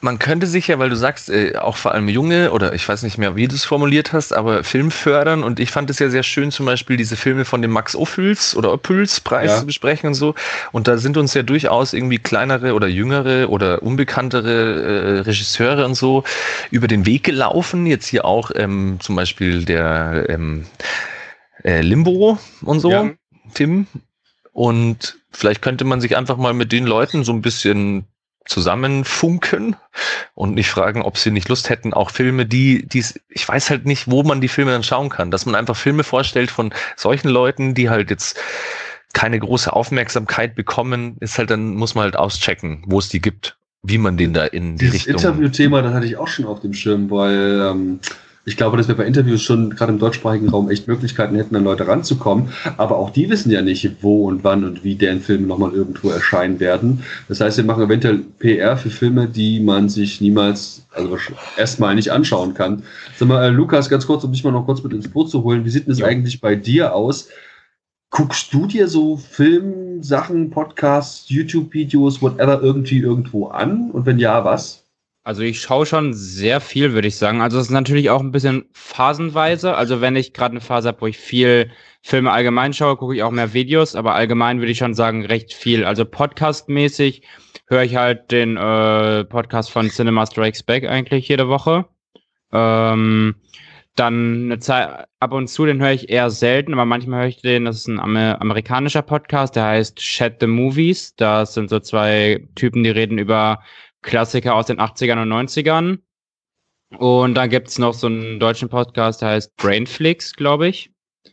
man könnte sich ja, weil du sagst, äh, auch vor allem junge, oder ich weiß nicht mehr, wie du es formuliert hast, aber Film fördern, und ich fand es ja sehr schön, zum Beispiel diese Filme von dem Max Ophüls oder Ophüls Preis ja. zu besprechen und so, und da sind uns ja durchaus irgendwie kleinere oder jüngere oder unbekanntere äh, Regisseure und so über den Weg gelaufen, jetzt hier auch ähm, zum Beispiel der ähm, äh, Limbo und so, ja. Tim, und vielleicht könnte man sich einfach mal mit den Leuten so ein bisschen zusammenfunken und nicht fragen, ob sie nicht Lust hätten, auch Filme, die, die, ich weiß halt nicht, wo man die Filme dann schauen kann, dass man einfach Filme vorstellt von solchen Leuten, die halt jetzt keine große Aufmerksamkeit bekommen, ist halt, dann muss man halt auschecken, wo es die gibt, wie man den da in die Dieses Richtung... Das Interviewthema, das hatte ich auch schon auf dem Schirm, weil ähm, ich glaube, dass wir bei Interviews schon gerade im deutschsprachigen Raum echt Möglichkeiten hätten, an Leute ranzukommen. Aber auch die wissen ja nicht, wo und wann und wie deren Filme nochmal irgendwo erscheinen werden. Das heißt, wir machen eventuell P R für Filme, die man sich niemals, also erstmal nicht anschauen kann. Sag mal, äh, Lukas, ganz kurz, um dich mal noch kurz mit ins Boot zu holen. Wie sieht denn das ja. eigentlich bei dir aus? Guckst du dir so Filmsachen, Podcasts, YouTube-Videos, whatever, irgendwie irgendwo an? Und wenn ja, was? Also ich schaue schon sehr viel, würde ich sagen. Also es ist natürlich auch ein bisschen phasenweise. Also wenn ich gerade eine Phase habe, wo ich viel Filme allgemein schaue, gucke ich auch mehr Videos. Aber allgemein würde ich schon sagen, recht viel. Also podcastmäßig höre ich halt den äh, Podcast von Cinema Strikes Back eigentlich jede Woche. Ähm, dann eine Zeit, ab und zu, den höre ich eher selten, aber manchmal höre ich den, das ist ein Amer- amerikanischer Podcast, der heißt Chat the Movies. Das sind so zwei Typen, die reden über Klassiker aus den achtzigern und neunzigern. Und dann gibt's noch so einen deutschen Podcast, der heißt Brainflix, glaube ich.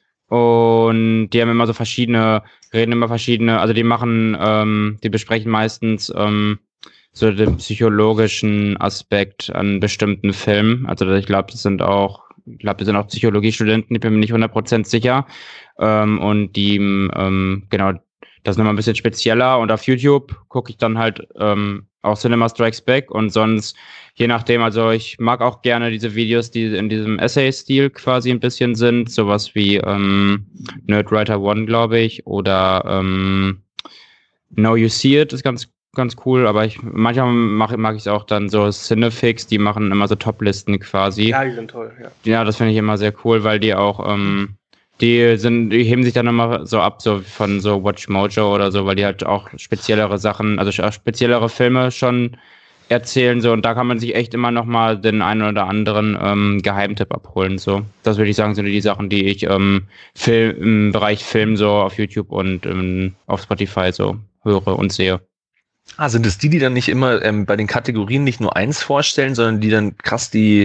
Und die haben immer so verschiedene, reden immer verschiedene, also die machen, ähm, die besprechen meistens ähm, so den psychologischen Aspekt an bestimmten Filmen. Also ich glaube, das sind auch, ich glaube, das sind auch Psychologiestudenten, ich bin mir nicht hundert Prozent sicher. Ähm, und die, ähm, genau, das ist nochmal ein bisschen spezieller. Und auf YouTube gucke ich dann halt ähm, auch Cinema Strikes Back, und sonst, je nachdem, also ich mag auch gerne diese Videos, die in diesem Essay-Stil quasi ein bisschen sind, sowas wie ähm, Nerdwriter One, glaube ich, oder ähm, Now You See It ist ganz ganz cool, aber ich manchmal mag, mag ich es auch dann so Cinefix, die machen immer so Top-Listen quasi. Ja, die sind toll, ja. Ja, das finde ich immer sehr cool, weil die auch ähm, die sind, die heben sich dann immer so ab, so von so Watch Mojo oder so, weil die halt auch speziellere Sachen, also auch speziellere Filme schon erzählen, so, und da kann man sich echt immer nochmal den einen oder anderen ähm, Geheimtipp abholen, so. Das würde ich sagen, sind die Sachen, die ich ähm, Film, im Bereich Film so auf YouTube und ähm, auf Spotify so höre und sehe. Ah, sind es die, die dann nicht immer ähm, bei den Kategorien nicht nur eins vorstellen, sondern die dann krass die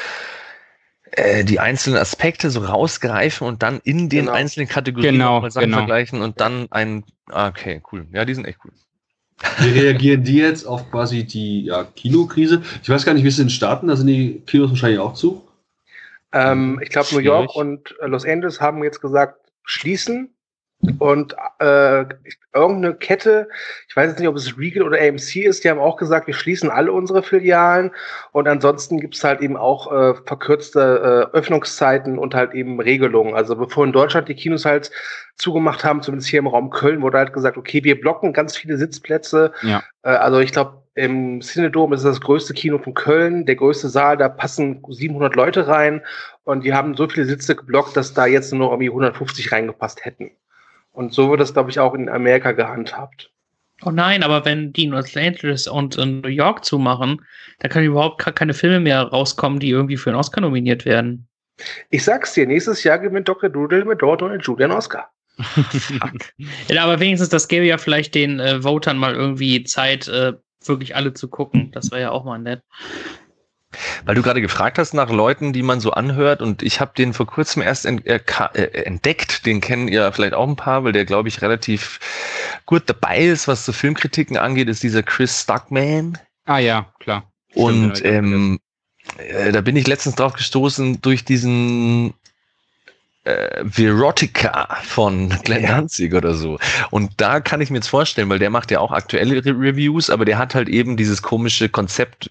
die einzelnen Aspekte so rausgreifen und dann in den genau. einzelnen Kategorien genau, mal Sachen genau. vergleichen und dann ein, okay, cool. Ja, die sind echt cool. Wie reagieren die jetzt auf quasi die ja, Kinokrise? Ich weiß gar nicht, wie es in den Staaten, da sind die Kinos wahrscheinlich auch zu. Ähm, ich glaube, New York und Los Angeles haben jetzt gesagt, schließen. Und äh, irgendeine Kette, ich weiß jetzt nicht, ob es Regal oder A M C ist, die haben auch gesagt, wir schließen alle unsere Filialen, und ansonsten gibt es halt eben auch äh, verkürzte äh, Öffnungszeiten und halt eben Regelungen. Also bevor in Deutschland die Kinos halt zugemacht haben, zumindest hier im Raum Köln, wurde halt gesagt, okay, wir blocken ganz viele Sitzplätze. Ja. Äh, also ich glaube, im Cinedom ist das größte Kino von Köln, der größte Saal, da passen siebenhundert Leute rein, und die haben so viele Sitze geblockt, dass da jetzt nur noch irgendwie hundertfünfzig reingepasst hätten. Und so wird das, glaube ich, auch in Amerika gehandhabt. Oh nein, aber wenn die in Los Angeles und in New York zumachen, da können überhaupt keine Filme mehr rauskommen, die irgendwie für einen Oscar nominiert werden. Ich sag's dir, nächstes Jahr gewinnt Doktor Doodle mit Dort und Julian Oscar. Fuck. Ja, aber wenigstens, das gäbe ja vielleicht den äh, Votern mal irgendwie Zeit, äh, wirklich alle zu gucken. Das wäre ja auch mal nett. Weil du gerade gefragt hast nach Leuten, die man so anhört, und ich habe den vor kurzem erst ent- äh, entdeckt, den kennen ihr vielleicht auch ein paar, weil der, glaube ich, relativ gut dabei ist, was so Filmkritiken angeht, ist dieser Chris Stuckman. Ah ja, klar. Und Stimmt, ähm, äh, da bin ich letztens drauf gestoßen durch diesen äh, Verotica von Glenn ja. Danzig oder so. Und da kann ich mir jetzt vorstellen, weil der macht ja auch aktuelle Re- Reviews, aber der hat halt eben dieses komische Konzept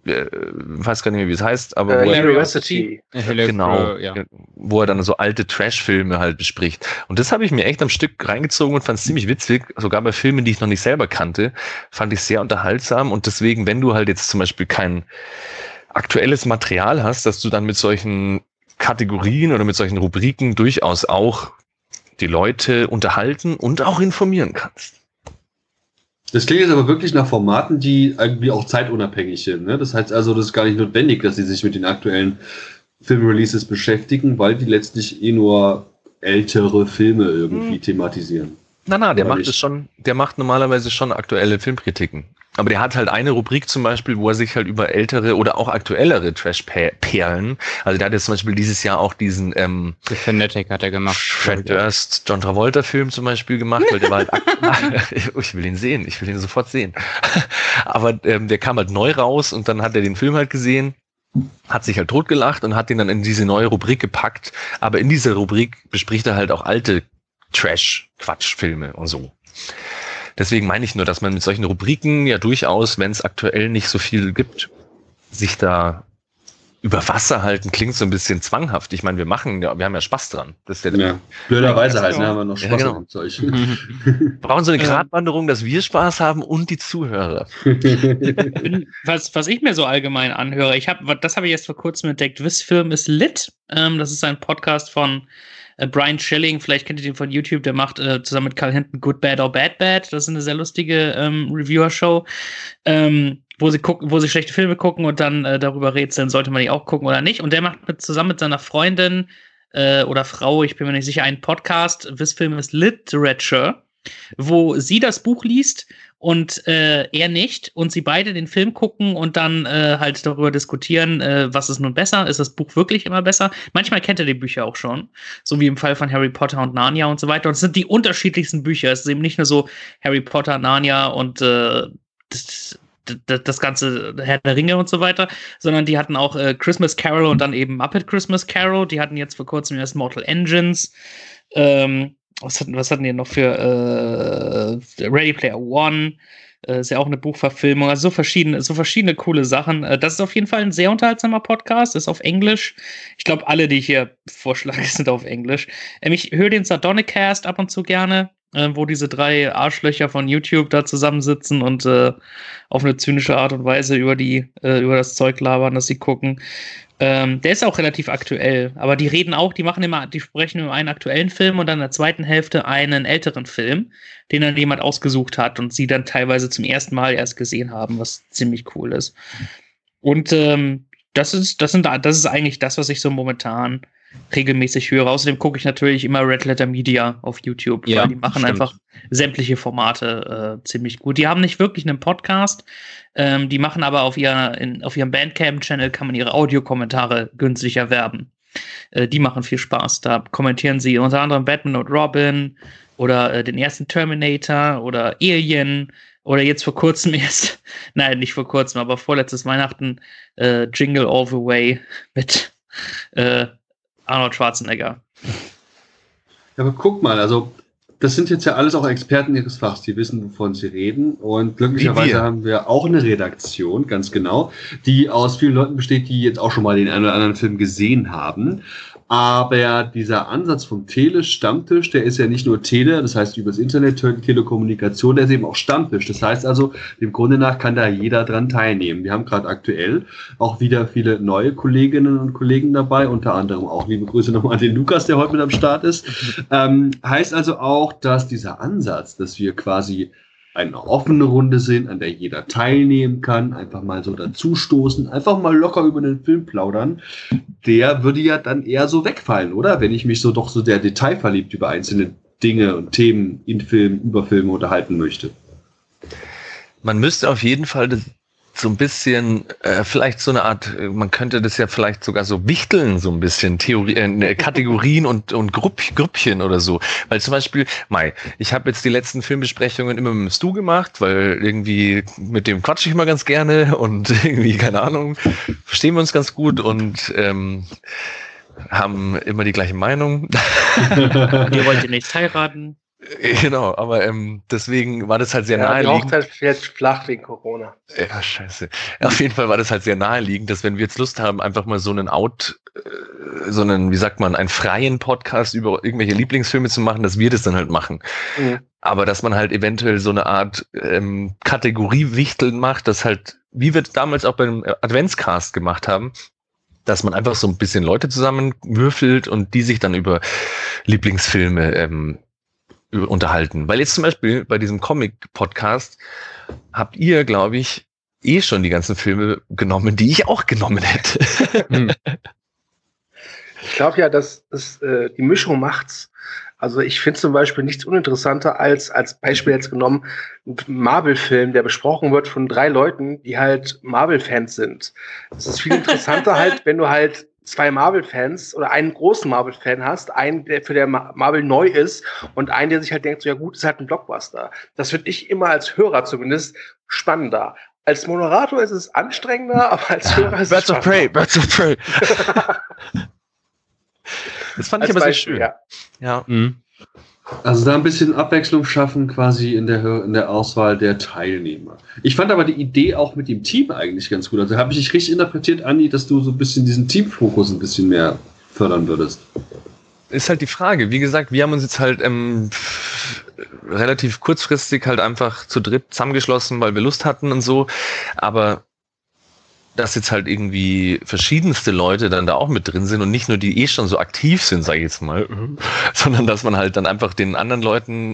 äh, weiß gar nicht mehr, wie es heißt, aber äh, wo Hilariocity. er, genau, ja. wo er dann so alte Trash-Filme halt bespricht. Und das habe ich mir echt am Stück reingezogen und fand es ziemlich witzig, sogar bei Filmen, die ich noch nicht selber kannte, fand ich sehr unterhaltsam und deswegen, wenn du halt jetzt zum Beispiel kein aktuelles Material hast, dass du dann mit solchen Kategorien oder mit solchen Rubriken durchaus auch die Leute unterhalten und auch informieren kannst. Das klingt jetzt aber wirklich nach Formaten, die irgendwie auch zeitunabhängig sind. Ne? Das heißt also, das ist gar nicht notwendig, dass sie sich mit den aktuellen Filmreleases beschäftigen, weil die letztlich eh nur ältere Filme irgendwie hm. thematisieren. Na, na, der Oder macht nicht? es schon, der macht normalerweise schon aktuelle Filmkritiken. Aber der hat halt eine Rubrik zum Beispiel, wo er sich halt über ältere oder auch aktuellere Trash-Perlen, also der hat jetzt zum Beispiel dieses Jahr auch diesen ähm, The Fanatic hat er gemacht. Fred Durst, John Travolta-Film zum Beispiel gemacht, weil der war halt ich will ihn sehen, ich will ihn sofort sehen. Aber ähm, der kam halt neu raus und dann hat er den Film halt gesehen, hat sich halt totgelacht und hat den dann in diese neue Rubrik gepackt. Aber in dieser Rubrik bespricht er halt auch alte Trash-Quatsch-Filme und so. Deswegen meine ich nur, dass man mit solchen Rubriken ja durchaus, wenn es aktuell nicht so viel gibt, sich da über Wasser halten, klingt so ein bisschen zwanghaft. Ich meine, wir machen, ja, wir haben ja Spaß dran. Das ist ja, ja blöderweise halt, ne, haben wir noch Spaß ja, genau. an Zeug. Brauchen so eine Gratwanderung, dass wir Spaß haben und die Zuhörer. was, was ich mir so allgemein anhöre, ich habe, das habe ich jetzt vor kurzem entdeckt, This Film is Lit. Ähm, das ist ein Podcast von Brian Schilling, vielleicht kennt ihr den von YouTube, der macht äh, zusammen mit Carl Hinton Good, Bad or Bad Bad. Das ist eine sehr lustige ähm, Reviewer-Show, ähm, wo sie gucken, wo sie schlechte Filme gucken und dann äh, darüber rätseln, sollte man die auch gucken oder nicht. Und der macht mit, zusammen mit seiner Freundin äh, oder Frau, ich bin mir nicht sicher, einen Podcast, This Film is Literature, wo sie das Buch liest und äh, er nicht und sie beide den Film gucken und dann äh, halt darüber diskutieren, äh, was ist nun besser, ist das Buch wirklich immer besser? Manchmal kennt er die Bücher auch schon, so wie im Fall von Harry Potter und Narnia und so weiter und es sind die unterschiedlichsten Bücher, es ist eben nicht nur so Harry Potter, Narnia und äh, das, das, das ganze Herr der Ringe und so weiter, sondern die hatten auch äh, Christmas Carol und dann eben Muppet Christmas Carol, die hatten jetzt vor kurzem erst Mortal Engines, ähm, Was hatten, was hatten die noch für äh, Ready Player One? Äh, ist ja auch eine Buchverfilmung. Also so verschiedene, so verschiedene coole Sachen. Äh, das ist auf jeden Fall ein sehr unterhaltsamer Podcast. Ist auf Englisch. Ich glaube, alle, die ich hier vorschlage, sind auf Englisch. Ähm, ich höre den Sardonicast ab und zu gerne, äh, wo diese drei Arschlöcher von YouTube da zusammensitzen und äh, auf eine zynische Art und Weise über die, äh, über das Zeug labern, das sie gucken. Ähm, der ist auch relativ aktuell, aber die reden auch, die machen immer, die sprechen über einen aktuellen Film und dann in der zweiten Hälfte einen älteren Film, den dann jemand ausgesucht hat und sie dann teilweise zum ersten Mal erst gesehen haben, was ziemlich cool ist. Und ähm, das ist, das sind, das ist eigentlich das, was ich so momentan regelmäßig höre. Außerdem gucke ich natürlich immer Red Letter Media auf YouTube, ja, weil die machen stimmt. einfach sämtliche Formate äh, ziemlich gut. Die haben nicht wirklich einen Podcast, ähm, die machen aber auf, ihr, in, auf ihrem Bandcamp-Channel kann man ihre Audiokommentare günstig erwerben. Äh, die machen viel Spaß. Da kommentieren sie unter anderem Batman und Robin oder äh, den ersten Terminator oder Alien oder jetzt vor kurzem erst, nein, nicht vor kurzem, aber vorletztes Weihnachten äh, Jingle All the Way mit äh, Arnold Schwarzenegger. Ja, aber guck mal, also das sind jetzt ja alles auch Experten ihres Fachs, die wissen, wovon sie reden. Und glücklicherweise wir. haben wir auch eine Redaktion, ganz genau, die aus vielen Leuten besteht, die jetzt auch schon mal den einen oder anderen Film gesehen haben. Aber dieser Ansatz vom Tele-Stammtisch, der ist ja nicht nur Tele, das heißt übers Internet, Telekommunikation, der ist eben auch Stammtisch. Das heißt also, dem Grunde nach kann da jeder dran teilnehmen. Wir haben gerade aktuell auch wieder viele neue Kolleginnen und Kollegen dabei, unter anderem auch liebe Grüße nochmal an den Lukas, der heute mit am Start ist. Ähm, heißt also auch, dass dieser Ansatz, dass wir quasi eine offene Runde sind, an der jeder teilnehmen kann, einfach mal so dazustoßen, einfach mal locker über den Film plaudern, der würde ja dann eher so wegfallen, oder? Wenn ich mich so doch so der detailverliebt über einzelne Dinge und Themen in Filmen, über Filme unterhalten möchte. Man müsste auf jeden Fall das so ein bisschen, äh, vielleicht so eine Art, man könnte das ja vielleicht sogar so wichteln, so ein bisschen Theorie, äh, Kategorien und, und Grupp, Grüppchen oder so. Weil zum Beispiel, Mai, ich habe jetzt die letzten Filmbesprechungen immer mit dem Stu gemacht, weil irgendwie mit dem quatsche ich mal ganz gerne und irgendwie, keine Ahnung, verstehen wir uns ganz gut und ähm, haben immer die gleiche Meinung. Ihr wollt demnächst heiraten. Genau, aber ähm, deswegen war das halt sehr ja, naheliegend. Die Hochzeit fällt flach wegen Corona. Ja, scheiße. Auf jeden Fall war das halt sehr naheliegend, dass wenn wir jetzt Lust haben, einfach mal so einen Out, äh, so einen, wie sagt man, einen freien Podcast über irgendwelche Lieblingsfilme zu machen, dass wir das dann halt machen. Mhm. Aber dass man halt eventuell so eine Art ähm, Kategoriewichteln macht, das halt, wie wir damals auch beim Adventscast gemacht haben, dass man einfach so ein bisschen Leute zusammenwürfelt und die sich dann über Lieblingsfilme ähm, unterhalten. Weil jetzt zum Beispiel bei diesem Comic-Podcast habt ihr, glaube ich, eh schon die ganzen Filme genommen, die ich auch genommen hätte. Ich glaube ja, dass es, äh, die Mischung macht's. Also ich finde zum Beispiel nichts uninteressanter als, als Beispiel jetzt genommen, ein Marvel-Film, der besprochen wird von drei Leuten, die halt Marvel-Fans sind. Es ist viel interessanter halt, wenn du halt zwei Marvel-Fans oder einen großen Marvel-Fan hast, einen, der für der Marvel neu ist und einen, der sich halt denkt, so ja gut, ist halt ein Blockbuster. Das finde ich immer als Hörer zumindest spannender. Als Moderator ist es anstrengender, aber als Hörer ist es Birds of Prey, Birds of Prey. Das fand ich aber sehr schön. Ja. Ja. Mhm. Also da ein bisschen Abwechslung schaffen quasi in der, in der Auswahl der Teilnehmer. Ich fand aber die Idee auch mit dem Team eigentlich ganz gut. Also habe ich dich richtig interpretiert, Andi, dass du so ein bisschen diesen Teamfokus ein bisschen mehr fördern würdest? Ist halt die Frage. Wie gesagt, wir haben uns jetzt halt ähm, relativ kurzfristig halt einfach zu dritt zusammengeschlossen, weil wir Lust hatten und so. Aber dass jetzt halt irgendwie verschiedenste Leute dann da auch mit drin sind und nicht nur die eh schon so aktiv sind, sage ich jetzt mal, sondern dass man halt dann einfach den anderen Leuten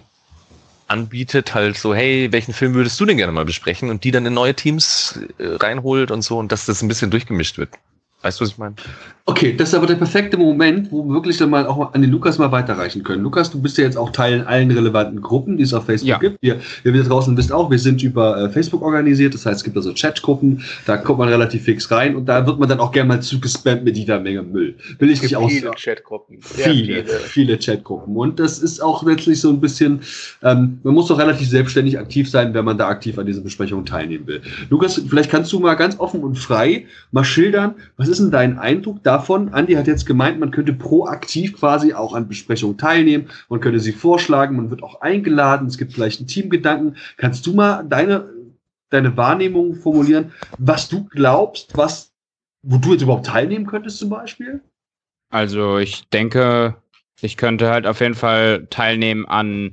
anbietet, halt so, hey, welchen Film würdest du denn gerne mal besprechen? Und die dann in neue Teams äh, reinholt und so und dass das ein bisschen durchgemischt wird. Weißt du, was ich meine? Okay, das ist aber der perfekte Moment, wo wir wirklich dann mal auch an den Lukas mal weiterreichen können. Lukas, du bist ja jetzt auch Teil in allen relevanten Gruppen, die es auf Facebook ja. gibt. Ihr, ihr da draußen wisst auch, wir sind über äh, Facebook organisiert, das heißt, es gibt also Chatgruppen, da kommt man relativ fix rein und da wird man dann auch gerne mal zugespammt mit jeder Menge Müll. Will ich nicht aus. Viele Chatgruppen. Viele, viele, viele Chatgruppen. Und das ist auch letztlich so ein bisschen, ähm, man muss doch relativ selbstständig aktiv sein, wenn man da aktiv an diesen Besprechungen teilnehmen will. Lukas, vielleicht kannst du mal ganz offen und frei mal schildern, was ist denn dein Eindruck davon? Andi hat jetzt gemeint, man könnte proaktiv quasi auch an Besprechungen teilnehmen, man könnte sie vorschlagen, man wird auch eingeladen, es gibt vielleicht einen Teamgedanken. Kannst du mal deine, deine Wahrnehmung formulieren, was du glaubst, was, wo du jetzt überhaupt teilnehmen könntest zum Beispiel? Also ich denke, ich könnte halt auf jeden Fall teilnehmen an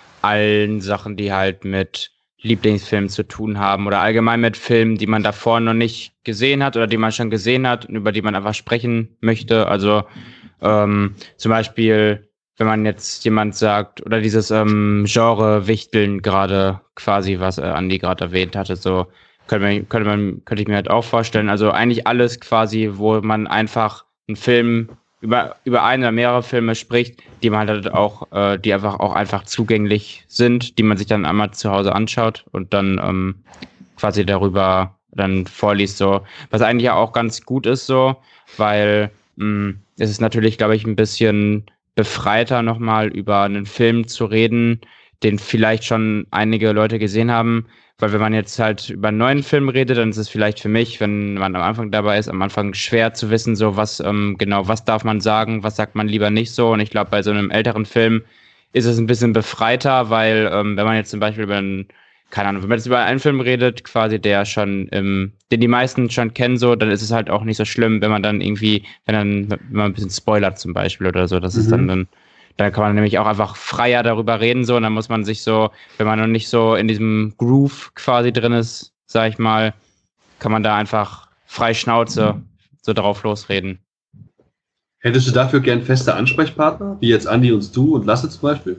allen Sachen, die halt mit Lieblingsfilmen zu tun haben oder allgemein mit Filmen, die man davor noch nicht gesehen hat oder die man schon gesehen hat und über die man einfach sprechen möchte. Also ähm, zum Beispiel, wenn man jetzt jemand sagt, oder dieses ähm, Genre-Wichteln gerade quasi, was äh, Andi gerade erwähnt hatte, so könnte man, könnte man, könnte ich mir halt auch vorstellen. Also eigentlich alles quasi, wo man einfach einen Film über über einen oder mehrere Filme spricht, die man halt auch, äh, die einfach auch einfach zugänglich sind, die man sich dann einmal zu Hause anschaut und dann ähm, quasi darüber dann vorliest, so, was eigentlich ja auch ganz gut ist, so, weil mh, es ist natürlich, glaube ich, ein bisschen befreiter nochmal über einen Film zu reden, den vielleicht schon einige Leute gesehen haben. Weil wenn man jetzt halt über einen neuen Film redet, dann ist es vielleicht für mich, wenn man am Anfang dabei ist, am Anfang schwer zu wissen, so was ähm, genau, was darf man sagen, was sagt man lieber nicht so. Und ich glaube, bei so einem älteren Film ist es ein bisschen befreiter, weil ähm, wenn man jetzt zum Beispiel über einen, keine Ahnung, wenn man jetzt über einen Film redet, quasi der schon, ähm, den die meisten schon kennen, so, dann ist es halt auch nicht so schlimm, wenn man dann irgendwie, wenn dann, wenn man ein bisschen spoilert zum Beispiel oder so, das mhm. ist dann dann Da kann man nämlich auch einfach freier darüber reden, so, und dann muss man sich so, wenn man noch nicht so in diesem Groove quasi drin ist, sag ich mal, kann man da einfach frei Schnauze so drauf losreden. Hättest du dafür gern feste Ansprechpartner, wie jetzt Andi und du und Lasse zum Beispiel?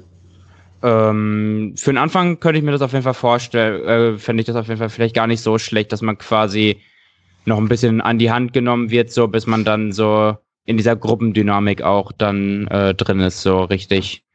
Ähm, für den Anfang könnte ich mir das auf jeden Fall vorstellen, äh, fände ich das auf jeden Fall vielleicht gar nicht so schlecht, dass man quasi noch ein bisschen an die Hand genommen wird, so, bis man dann so in dieser Gruppendynamik auch dann äh, drin ist, so richtig.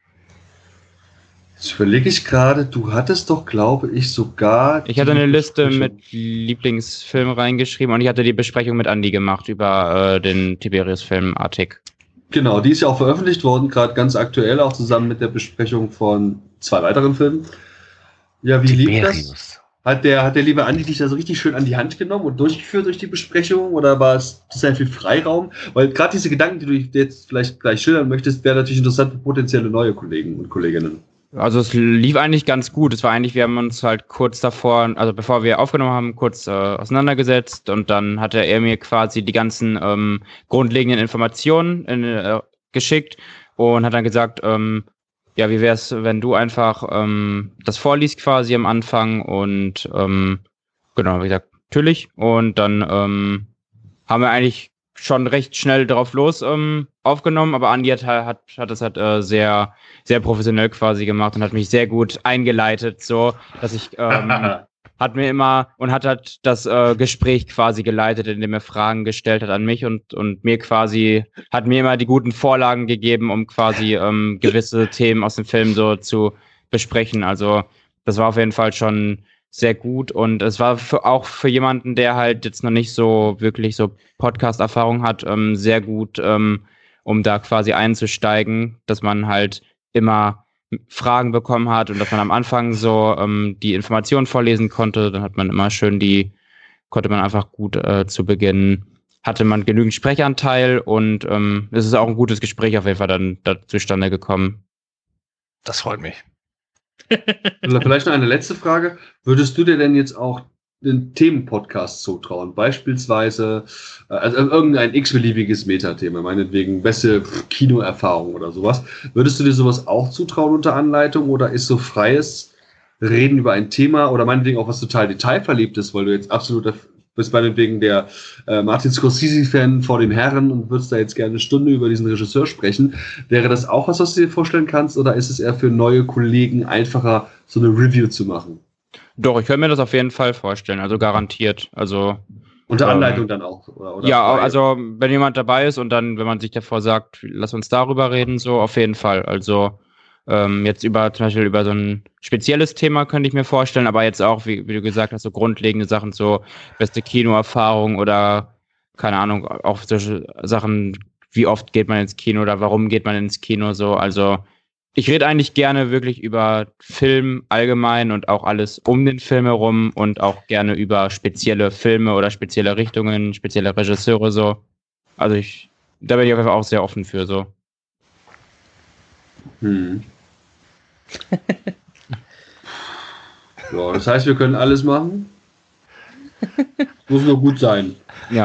Jetzt überlege ich gerade, du hattest doch, glaube ich, sogar... Ich hatte eine Liste mit Lieblingsfilmen reingeschrieben und ich hatte die Besprechung mit Andi gemacht über äh, den Tiberius-Film Arctic. Genau, die ist ja auch veröffentlicht worden, gerade ganz aktuell, auch zusammen mit der Besprechung von zwei weiteren Filmen. Ja, wie lief das? Hat der, hat der liebe Andi dich da so richtig schön an die Hand genommen und durchgeführt durch die Besprechung oder war es sehr viel Freiraum? Weil gerade diese Gedanken, die du jetzt vielleicht gleich schildern möchtest, wären natürlich interessant für potenzielle neue Kollegen und Kolleginnen. Also es lief eigentlich ganz gut. Es war eigentlich, wir haben uns halt kurz davor, also bevor wir aufgenommen haben, kurz äh, auseinandergesetzt und dann hatte er mir quasi die ganzen ähm, grundlegenden Informationen in, äh, geschickt und hat dann gesagt, ähm, ja, wie wär's, wenn du einfach ähm, das vorliest quasi am Anfang und ähm, genau, wie gesagt, natürlich. Und dann ähm, haben wir eigentlich schon recht schnell drauf los ähm, aufgenommen, aber Andi hat, hat, hat das halt äh, sehr, sehr professionell quasi gemacht und hat mich sehr gut eingeleitet, so, dass ich, ähm, hat mir immer, und hat halt das äh, Gespräch quasi geleitet, indem er Fragen gestellt hat an mich und, und mir quasi, hat mir immer die guten Vorlagen gegeben, um quasi ähm, gewisse Themen aus dem Film so zu besprechen. Also das war auf jeden Fall schon sehr gut und es war für, auch für jemanden, der halt jetzt noch nicht so wirklich so Podcast-Erfahrung hat, ähm, sehr gut, ähm, um da quasi einzusteigen, dass man halt immer Fragen bekommen hat und dass man am Anfang so ähm, die Informationen vorlesen konnte, dann hat man immer schön die, konnte man einfach gut äh, zu Beginn, hatte man genügend Sprechanteil und ähm, es ist auch ein gutes Gespräch auf jeden Fall dann da zustande gekommen. Das freut mich. Vielleicht noch eine letzte Frage. Würdest du dir denn jetzt auch den Themenpodcast zutrauen? Beispielsweise also irgendein x-beliebiges Metathema, meinetwegen beste Kinoerfahrung oder sowas. Würdest du dir sowas auch zutrauen unter Anleitung oder ist so freies Reden über ein Thema oder meinetwegen auch was total detailverliebtes, weil du jetzt absoluter bist meinetwegen der äh, Martin Scorsese-Fan vor den Herren und würdest da jetzt gerne eine Stunde über diesen Regisseur sprechen. Wäre das auch was, was du dir vorstellen kannst oder ist es eher für neue Kollegen einfacher, so eine Review zu machen? Doch, ich könnte mir das auf jeden Fall vorstellen, also garantiert. Also unter Anleitung ähm, dann auch? Oder, oder ja, frei? Also wenn jemand dabei ist und dann, wenn man sich davor sagt, lass uns darüber reden, so auf jeden Fall. Also ähm, jetzt über zum Beispiel über so ein spezielles Thema könnte ich mir vorstellen, aber jetzt auch, wie, wie du gesagt hast, so grundlegende Sachen, so beste Kinoerfahrung oder keine Ahnung, auch solche Sachen, wie oft geht man ins Kino oder warum geht man ins Kino, so, also ich rede eigentlich gerne wirklich über Film allgemein und auch alles um den Film herum und auch gerne über spezielle Filme oder spezielle Richtungen, spezielle Regisseure, so. Also ich, da bin ich auf jeden Fall auch sehr offen für, so. Hm. Ja, das heißt, wir können alles machen. Muss nur gut sein. Ja.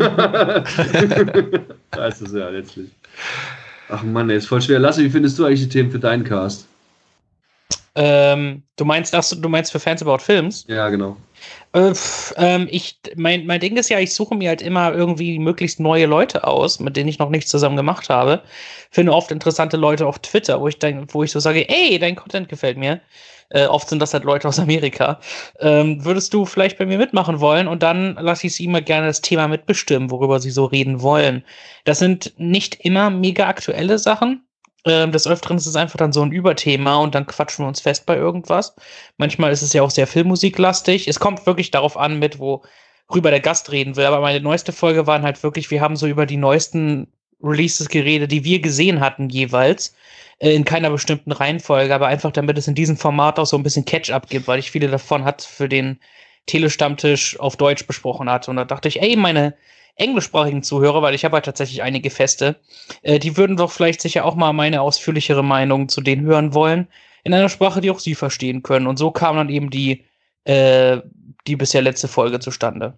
Da ist es ja letztlich. Ach Mann, ey, ist voll schwer. Lasse, wie findest du eigentlich die Themen für deinen Cast? Ähm, du meinst, ach, du meinst für Fans About Films? Ja, genau. Äh, pf, ähm, ich, mein, mein Ding ist ja, ich suche mir halt immer irgendwie möglichst neue Leute aus, mit denen ich noch nichts zusammen gemacht habe. Finde oft interessante Leute auf Twitter, wo ich dann, wo ich so sage, ey, dein Content gefällt mir. Äh, oft sind das halt Leute aus Amerika. Ähm, würdest du vielleicht bei mir mitmachen wollen? Und dann lasse ich sie immer gerne das Thema mitbestimmen, worüber sie so reden wollen. Das sind nicht immer mega aktuelle Sachen. Ähm, des Öfteren ist es einfach dann so ein Überthema und dann quatschen wir uns fest bei irgendwas. Manchmal ist es ja auch sehr filmmusiklastig. Es kommt wirklich darauf an, mit worüber der Gast reden will. Aber meine neueste Folge waren halt wirklich, wir haben so über die neuesten Releases geredet, die wir gesehen hatten jeweils. In keiner bestimmten Reihenfolge, aber einfach damit es in diesem Format auch so ein bisschen Catch-up gibt, weil ich viele davon hat für den Telestammtisch auf Deutsch besprochen hatte. Und da dachte ich, ey, meine englischsprachigen Zuhörer, weil ich habe halt tatsächlich einige Feste, äh, die würden doch vielleicht sicher auch mal meine ausführlichere Meinung zu denen hören wollen, in einer Sprache, die auch sie verstehen können. Und so kam dann eben die, äh, die bisher letzte Folge zustande.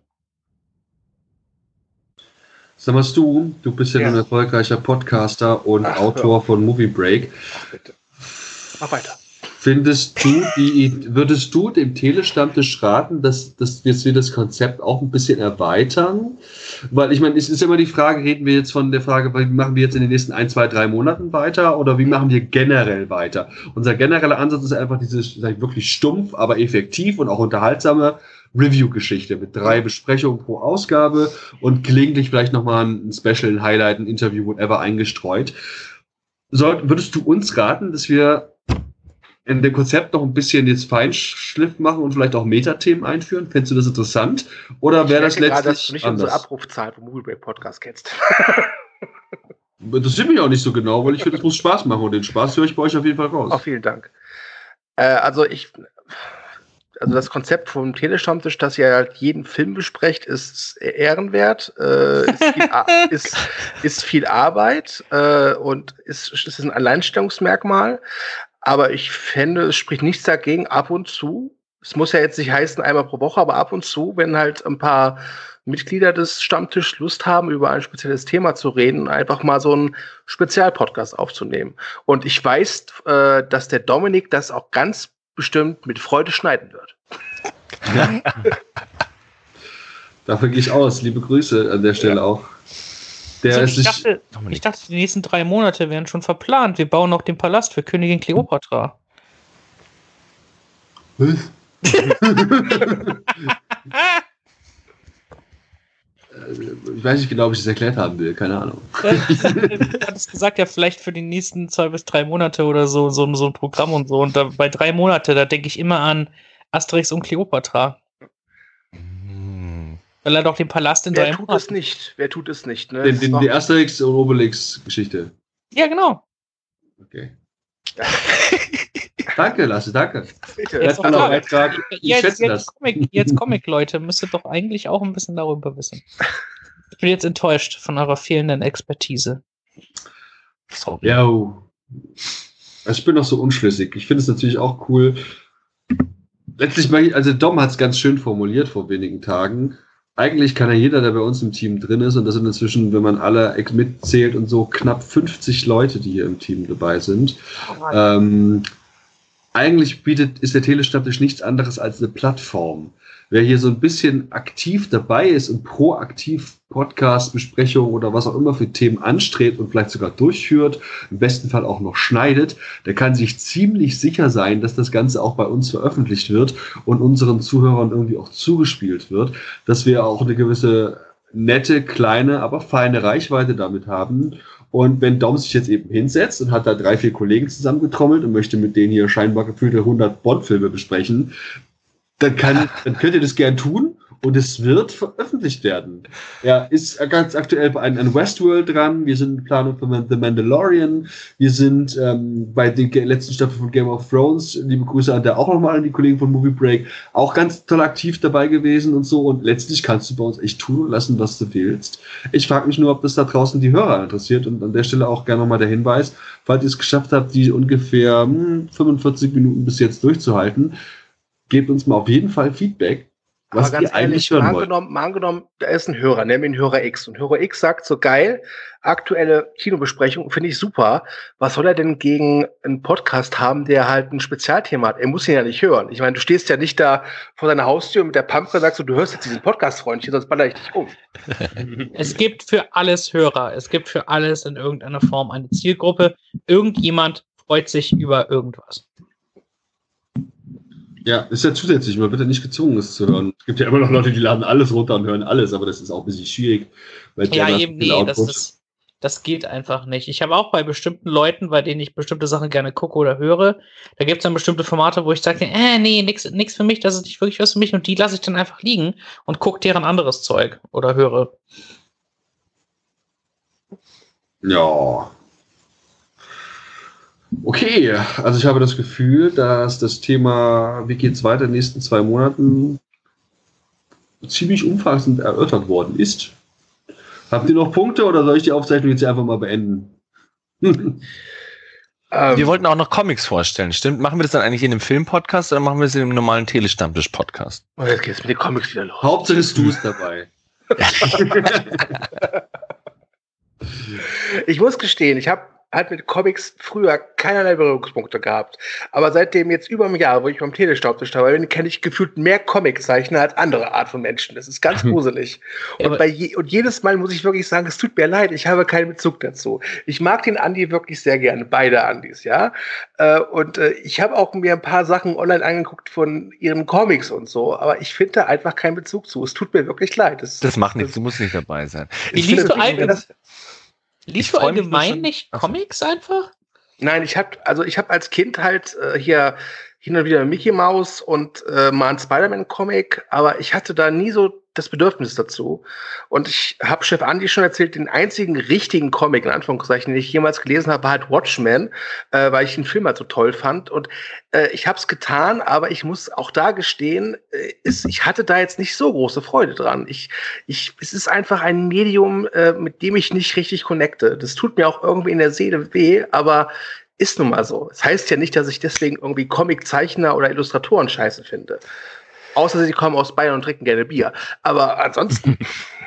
Sag mal, du, du bist ja, ja. ein erfolgreicher Podcaster und Ach, Autor ja. von Movie Break. Ach, bitte. Mach weiter. Findest du, die, würdest du dem Telestammtisch raten, dass, dass wir das Konzept auch ein bisschen erweitern? Weil ich meine, es ist immer die Frage, reden wir jetzt von der Frage, wie machen wir jetzt in den nächsten ein, zwei, drei Monaten weiter oder wie machen wir generell weiter? Unser genereller Ansatz ist einfach diese wirklich stumpf, aber effektiv und auch unterhaltsame Review-Geschichte mit drei Besprechungen pro Ausgabe und gelegentlich vielleicht nochmal ein Special, ein Highlight, ein Interview, whatever eingestreut. Soll, würdest du uns raten, dass wir in dem Konzept noch ein bisschen jetzt Feinschliff machen und vielleicht auch Metathemen einführen? Fändest du das interessant? Oder wäre das letztlich gerade, dass du nicht anders? Unsere Abrufzahl vom Movie Break Podcast kennst. Das sieht mich auch nicht so genau, weil ich finde, das muss Spaß machen und den Spaß höre ich bei euch auf jeden Fall raus. Oh, vielen Dank. Äh, also ich Also das Konzept vom Telestammtisch, dass ihr halt jeden Film besprecht, ist ehrenwert, äh, ist, viel ist, ist viel Arbeit äh, und ist, ist ein Alleinstellungsmerkmal. aber ich fände, es spricht nichts dagegen, ab und zu, es muss ja jetzt nicht heißen einmal pro Woche, aber ab und zu, wenn halt ein paar Mitglieder des Stammtischs Lust haben, über ein spezielles Thema zu reden, einfach mal so einen Spezialpodcast aufzunehmen. Und ich weiß, äh, dass der Dominik das auch ganz bestimmt mit Freude schneiden wird. Ja. Dafür gehe ich aus. Liebe Grüße an der Stelle ja. auch. Der also ich, dachte, ich dachte, die nächsten drei Monate wären schon verplant. Wir bauen noch den Palast für Königin Kleopatra. Was? Ich weiß nicht genau, ob ich das erklärt haben will. Keine Ahnung. Du hattest gesagt, ja, vielleicht für die nächsten zwei bis drei Monate oder so, so, so ein Programm und so. Und da, bei drei Monate, da denke ich immer an Asterix und Kleopatra. Weil er doch den Palast in Wer drei tut Monaten... es nicht? Wer tut es nicht? Ne? Den, den, die Asterix- und Obelix-Geschichte. Ja, genau. Okay. Danke, Lasse, danke. Bitte. Jetzt, auch Beitrag. Ich jetzt, schätze jetzt, das. Comic, jetzt Comic-Leute, müsstet doch eigentlich auch ein bisschen darüber wissen. Ich bin jetzt enttäuscht von eurer fehlenden Expertise. Sorry. Ja, also ich bin noch so unschlüssig. Ich finde es natürlich auch cool. Letztlich, also Dom hat es ganz schön formuliert vor wenigen Tagen. Eigentlich kann ja jeder, der bei uns im Team drin ist, und das sind inzwischen, wenn man alle mitzählt und so, knapp fünfzig Leute, die hier im Team dabei sind. Oh ähm, eigentlich bietet, ist der Telestammtisch nichts anderes als eine Plattform. Wer hier so ein bisschen aktiv dabei ist und proaktiv Podcast, Besprechungen oder was auch immer für Themen anstrebt und vielleicht sogar durchführt, im besten Fall auch noch schneidet, der kann sich ziemlich sicher sein, dass das Ganze auch bei uns veröffentlicht wird und unseren Zuhörern irgendwie auch zugespielt wird, dass wir auch eine gewisse nette, kleine, aber feine Reichweite damit haben. Und wenn Dom sich jetzt eben hinsetzt und hat da drei, vier Kollegen zusammengetrommelt und möchte mit denen hier scheinbar gefühlte hundert Bond-Filme besprechen, dann, kann, dann könnt ihr das gern tun und es wird veröffentlicht werden. Er ist ganz aktuell bei an Westworld dran, wir sind in Planung für The Mandalorian, wir sind ähm, bei den letzten Staffeln von Game of Thrones, liebe Grüße an der auch nochmal an die Kollegen von Movie Break, auch ganz toll aktiv dabei gewesen und so, und letztlich kannst du bei uns echt tun und lassen, was du willst. Ich frage mich nur, ob das da draußen die Hörer interessiert, und an der Stelle auch gerne nochmal der Hinweis, falls ihr es geschafft habt, die ungefähr hm, fünfundvierzig Minuten bis jetzt durchzuhalten, gebt uns mal auf jeden Fall Feedback, was ihr eigentlich hören wollt. Mal angenommen, da ist ein Hörer, nennen wir ihn Hörer X. Und Hörer X sagt so, geil, aktuelle Kinobesprechung finde ich super. Was soll er denn gegen einen Podcast haben, der halt ein Spezialthema hat? Er muss ihn ja nicht hören. Ich meine, du stehst ja nicht da vor deiner Haustür mit der Pampe und sagst, du hörst jetzt diesen Podcast, Freundchen, sonst baller ich dich um. Es gibt für alles Hörer. Es gibt für alles in irgendeiner Form eine Zielgruppe. Irgendjemand freut sich über irgendwas. Ja, ist ja zusätzlich, man wird ja nicht gezwungen, es zu hören. Es gibt ja immer noch Leute, die laden alles runter und hören alles, aber das ist auch ein bisschen schwierig. Weil ja, eben, nee, das, ist, das geht einfach nicht. Ich habe auch bei bestimmten Leuten, bei denen ich bestimmte Sachen gerne gucke oder höre, da gibt es dann bestimmte Formate, wo ich sage, äh, nee, nix, nix für mich, das ist nicht wirklich was für mich, und die lasse ich dann einfach liegen und gucke deren anderes Zeug oder höre. Ja. Okay, also ich habe das Gefühl, dass das Thema, wie geht's weiter in den nächsten zwei Monaten, ziemlich umfassend erörtert worden ist. Habt ihr noch Punkte oder soll ich die Aufzeichnung jetzt einfach mal beenden? Wir wollten auch noch Comics vorstellen, stimmt? Machen wir das dann eigentlich in einem Film-Podcast oder machen wir es in einem normalen Telestammtisch-Podcast? Oh, jetzt geht's mit den Comics wieder los. Hauptsache ist du es dabei. Ich muss gestehen, ich habe halt mit Comics früher keinerlei Berührungspunkte gehabt. Aber seitdem jetzt über ein Jahr, wo ich beim Telestammtisch dabei bin, kenne ich gefühlt mehr Comiczeichner als andere Art von Menschen. Das ist ganz gruselig. Ja, und, bei je, und jedes Mal muss ich wirklich sagen, es tut mir leid, ich habe keinen Bezug dazu. Ich mag den Andi wirklich sehr gerne, beide Andis, ja. Und ich habe auch mir ein paar Sachen online angeguckt von ihren Comics und so, aber ich finde da einfach keinen Bezug zu. Es tut mir wirklich leid. Das, das macht nichts, du musst nicht dabei sein. Wie liest du eigentlich? Liest du allgemein nicht Comics einfach? Nein, ich habe also ich habe als Kind halt äh, hier hin und wieder Mickey Mouse und äh, mal einen Spider-Man-Comic, aber ich hatte da nie so das Bedürfnis dazu. Und ich habe Chef Andi schon erzählt, den einzigen richtigen Comic, in Anführungszeichen, den ich jemals gelesen habe, war halt Watchmen, äh, weil ich den Film halt so toll fand. Und äh, ich habe es getan, aber ich muss auch da gestehen, äh, ist, ich hatte da jetzt nicht so große Freude dran. Ich, ich, es ist einfach ein Medium, äh, mit dem ich nicht richtig connecte. Das tut mir auch irgendwie in der Seele weh, aber Ist nun mal so. Das heißt ja nicht, dass ich deswegen irgendwie Comiczeichner oder Illustratoren scheiße finde. Außer sie kommen aus Bayern und trinken gerne Bier. Aber ansonsten.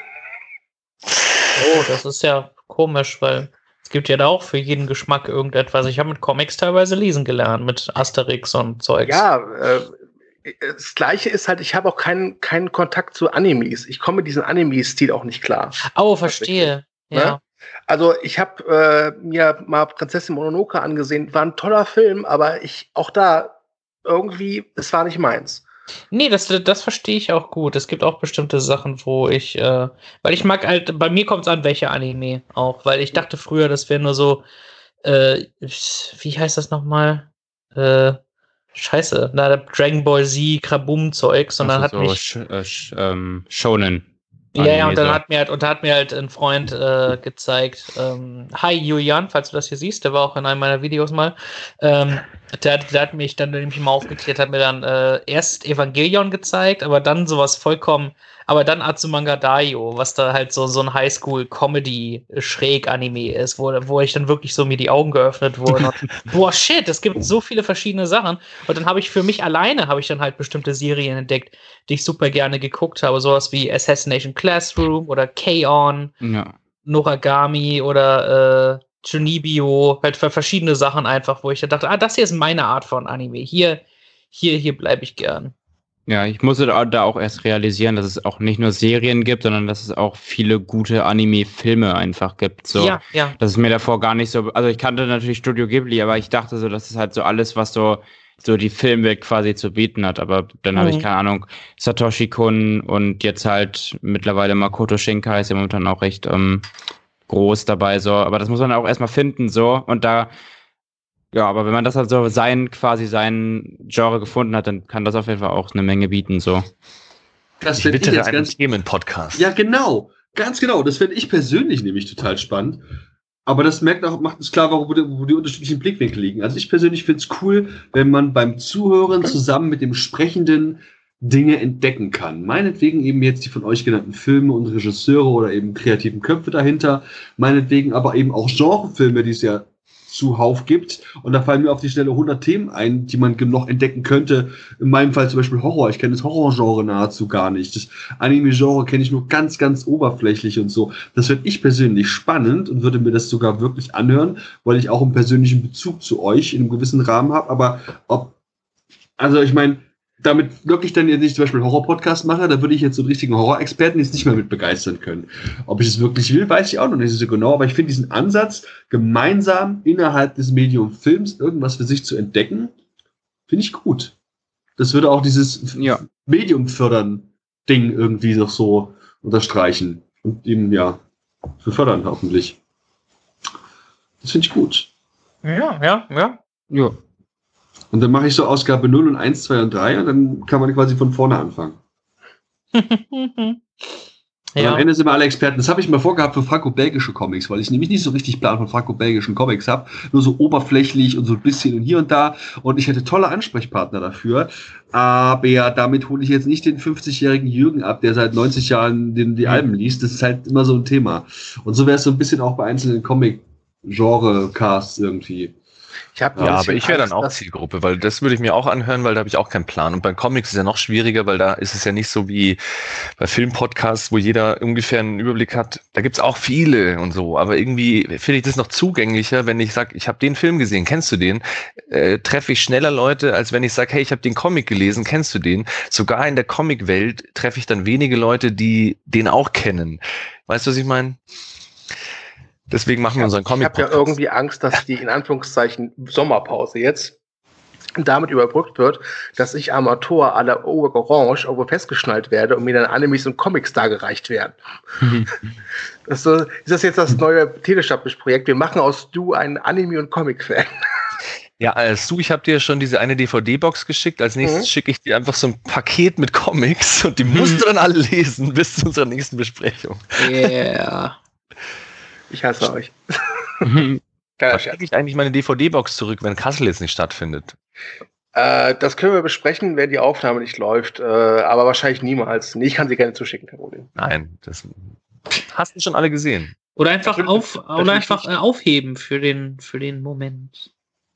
Oh, das ist ja komisch, weil es gibt ja da auch für jeden Geschmack irgendetwas. Ich habe mit Comics teilweise lesen gelernt, mit Asterix und Zeugs. Ja, äh, das Gleiche ist halt, ich habe auch keinen, keinen Kontakt zu Animes. Ich komme mit diesem Anime-Stil auch nicht klar. Oh, verstehe. Ja. Ne? Also ich habe äh, mir mal Prinzessin Mononoke angesehen. War ein toller Film, aber ich auch da irgendwie, es war nicht meins. Nee, das, das verstehe ich auch gut. Es gibt auch bestimmte Sachen, wo ich, äh, weil ich mag halt, bei mir kommt es an, welche Anime auch, weil ich dachte früher, das wäre nur so, äh, wie heißt das nochmal? Äh, Scheiße, na, Dragon Ball Z, Krabum-Zeug, sondern hat so, mich... Sh äh, sh ähm, Shonen. Ja, ja, und dann hat mir halt, und da hat mir halt ein Freund äh, gezeigt, ähm, hi Julian, falls du das hier siehst, der war auch in einem meiner Videos mal, ähm, der, der hat mich dann nämlich mal aufgeklärt, hat mir dann äh, erst Evangelion gezeigt, aber dann sowas vollkommen, aber dann Azumanga Daioh, was da halt so, so ein Highschool-Comedy-Schräg-Anime ist, wo, wo ich dann wirklich so mir die Augen geöffnet wurden. Und, boah, shit, es gibt so viele verschiedene Sachen. Und dann habe ich für mich alleine, habe ich dann halt bestimmte Serien entdeckt, die ich super gerne geguckt habe. Sowas wie Assassination Classroom oder K-On, ja. Noragami oder äh, Junibio, halt für verschiedene Sachen einfach, wo ich dann dachte, ah, das hier ist meine Art von Anime. Hier, hier, hier bleibe ich gern. Ja, ich musste da auch erst realisieren, dass es auch nicht nur Serien gibt, sondern dass es auch viele gute Anime-Filme einfach gibt. So. Ja, ja. Das ist mir davor gar nicht so. Also ich kannte natürlich Studio Ghibli, aber ich dachte so, das ist halt so alles, was so, so die Filmwelt quasi zu bieten hat. Aber dann mhm. habe ich, keine Ahnung, Satoshi Kon und jetzt halt mittlerweile Makoto Shinkai ist ja momentan auch recht ähm, groß dabei. So. Aber das muss man auch erstmal finden. So. Und da. Ja, aber wenn man das halt so sein, quasi sein Genre gefunden hat, dann kann das auf jeden Fall auch eine Menge bieten, so. Das finde ich jetzt ganz Themen-Podcast. Ja, genau. Ganz genau. Das finde ich persönlich nämlich total spannend. Aber das merkt auch, macht es klar, wo die, wo die unterschiedlichen Blickwinkel liegen. Also ich persönlich finde es cool, wenn man beim Zuhören zusammen mit dem Sprechenden Dinge entdecken kann. Meinetwegen eben jetzt die von euch genannten Filme und Regisseure oder eben kreativen Köpfe dahinter. Meinetwegen aber eben auch Genrefilme, die es ja zuhauf gibt. Und da fallen mir auf die Schnelle hundert Themen ein, die man noch entdecken könnte. In meinem Fall zum Beispiel Horror. Ich kenne das Horrorgenre nahezu gar nicht. Das Anime-Genre kenne ich nur ganz, ganz oberflächlich und so. Das finde ich persönlich spannend und würde mir das sogar wirklich anhören, weil ich auch einen persönlichen Bezug zu euch in einem gewissen Rahmen habe. Aber ob, also ich meine, damit wirklich dann jetzt nicht zum Beispiel Horror-Podcast mache, da würde ich jetzt so einen richtigen Horror-Experten jetzt nicht mehr mit begeistern können. Ob ich es wirklich will, weiß ich auch noch nicht so genau, aber ich finde diesen Ansatz, gemeinsam innerhalb des Medium Films irgendwas für sich zu entdecken, finde ich gut. Das würde auch dieses ja. Medium fördern Ding irgendwie noch so unterstreichen und eben, ja, für fördern hoffentlich. Das finde ich gut. Ja, ja, ja. Ja. Und dann mache ich so Ausgabe null und eins, zwei und drei und dann kann man quasi von vorne anfangen. Ja. Und am Ende sind wir alle Experten. Das habe ich mal vorgehabt für franco-belgische Comics, weil ich nämlich nicht so richtig Plan von franco-belgischen Comics habe. Nur so oberflächlich und so ein bisschen und hier und da. Und ich hätte tolle Ansprechpartner dafür. Aber ja, damit hole ich jetzt nicht den fünfzigjährigen Jürgen ab, der seit neunzig Jahren den, die Alben liest. Das ist halt immer so ein Thema. Und so wäre es so ein bisschen auch bei einzelnen Comic-Genre-Casts irgendwie. Ich hab ja, aber ich wäre dann auch Zielgruppe, weil das würde ich mir auch anhören, weil da habe ich auch keinen Plan. Und beim Comics ist es ja noch schwieriger, weil da ist es ja nicht so wie bei Filmpodcasts, wo jeder ungefähr einen Überblick hat. Da gibt's auch viele und so, aber irgendwie finde ich das noch zugänglicher, wenn ich sage, ich habe den Film gesehen, kennst du den? Äh, treffe ich schneller Leute, als wenn ich sage, hey, ich habe den Comic gelesen, kennst du den? Sogar in der Comicwelt treffe ich dann wenige Leute, die den auch kennen. Weißt du, was ich meine? Deswegen machen wir unseren Comic. Ich habe ja irgendwie Angst, dass die in Anführungszeichen Sommerpause jetzt damit überbrückt wird, dass ich Amateur à la Orange irgendwo festgeschnallt werde und mir dann Animes und Comics dargereicht werden. das so, ist das jetzt das neue Telestammtisch-Projekt? Wir machen aus Du einen Anime- und Comic-Fan. Ja, als du, ich habe dir schon diese eine D V D-Box geschickt. Als nächstes mhm. schicke ich dir einfach so ein Paket mit Comics und die musst du dann alle lesen bis zu unserer nächsten Besprechung. Yeah. Ich hasse euch. Wann kriege ich eigentlich meine D V D-Box zurück, wenn Kassel jetzt nicht stattfindet? Äh, das können wir besprechen, wenn die Aufnahme nicht läuft. Äh, aber wahrscheinlich niemals. Nee, ich kann sie gerne zuschicken, kein Problem. Nein, das hast du schon alle gesehen. Oder einfach, auf, oder einfach äh, aufheben für den, für den Moment.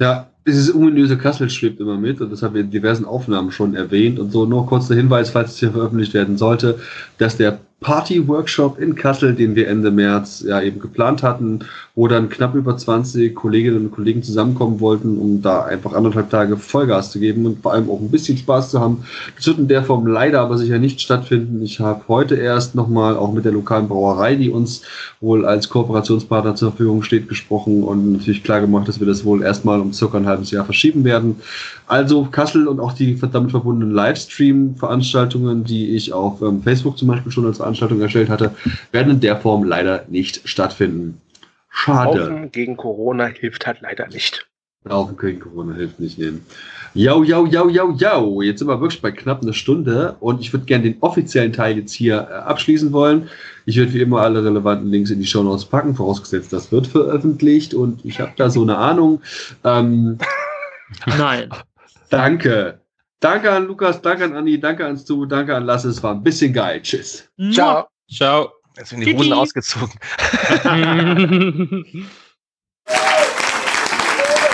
Ja, dieses ominöse Kassel schwebt immer mit und das haben wir in diversen Aufnahmen schon erwähnt und so. Nur kurzer Hinweis, falls es hier veröffentlicht werden sollte, dass der Party-Workshop in Kassel, den wir Ende März ja eben geplant hatten, wo dann knapp über zwanzig Kolleginnen und Kollegen zusammenkommen wollten, um da einfach anderthalb Tage Vollgas zu geben und vor allem auch ein bisschen Spaß zu haben. Das wird in der Form leider aber sicher nicht stattfinden. Ich habe heute erst nochmal auch mit der lokalen Brauerei, die uns wohl als Kooperationspartner zur Verfügung steht, gesprochen und natürlich klar gemacht, dass wir das wohl erstmal um circa ein halbes Jahr verschieben werden. Also Kassel und auch die damit verbundenen Livestream-Veranstaltungen, die ich auf ähm, Facebook zum Beispiel schon als Veranstaltung erstellt hatte, werden in der Form leider nicht stattfinden. Schade. Laufen gegen Corona hilft halt leider nicht. Laufen gegen Corona hilft nicht. Nehmen. Jau, jau, jau, jau, jau. Jetzt sind wir wirklich bei knapp einer Stunde und ich würde gerne den offiziellen Teil jetzt hier äh, abschließen wollen. Ich werde wie immer alle relevanten Links in die Shownotes packen, vorausgesetzt, das wird veröffentlicht und ich habe da so eine Ahnung. Ähm, Nein. Danke. Danke an Lukas, danke an Anni, danke an Stu, danke an Lasse. Es war ein bisschen geil. Tschüss. Ciao. Ciao. Jetzt sind die Hosen ausgezogen.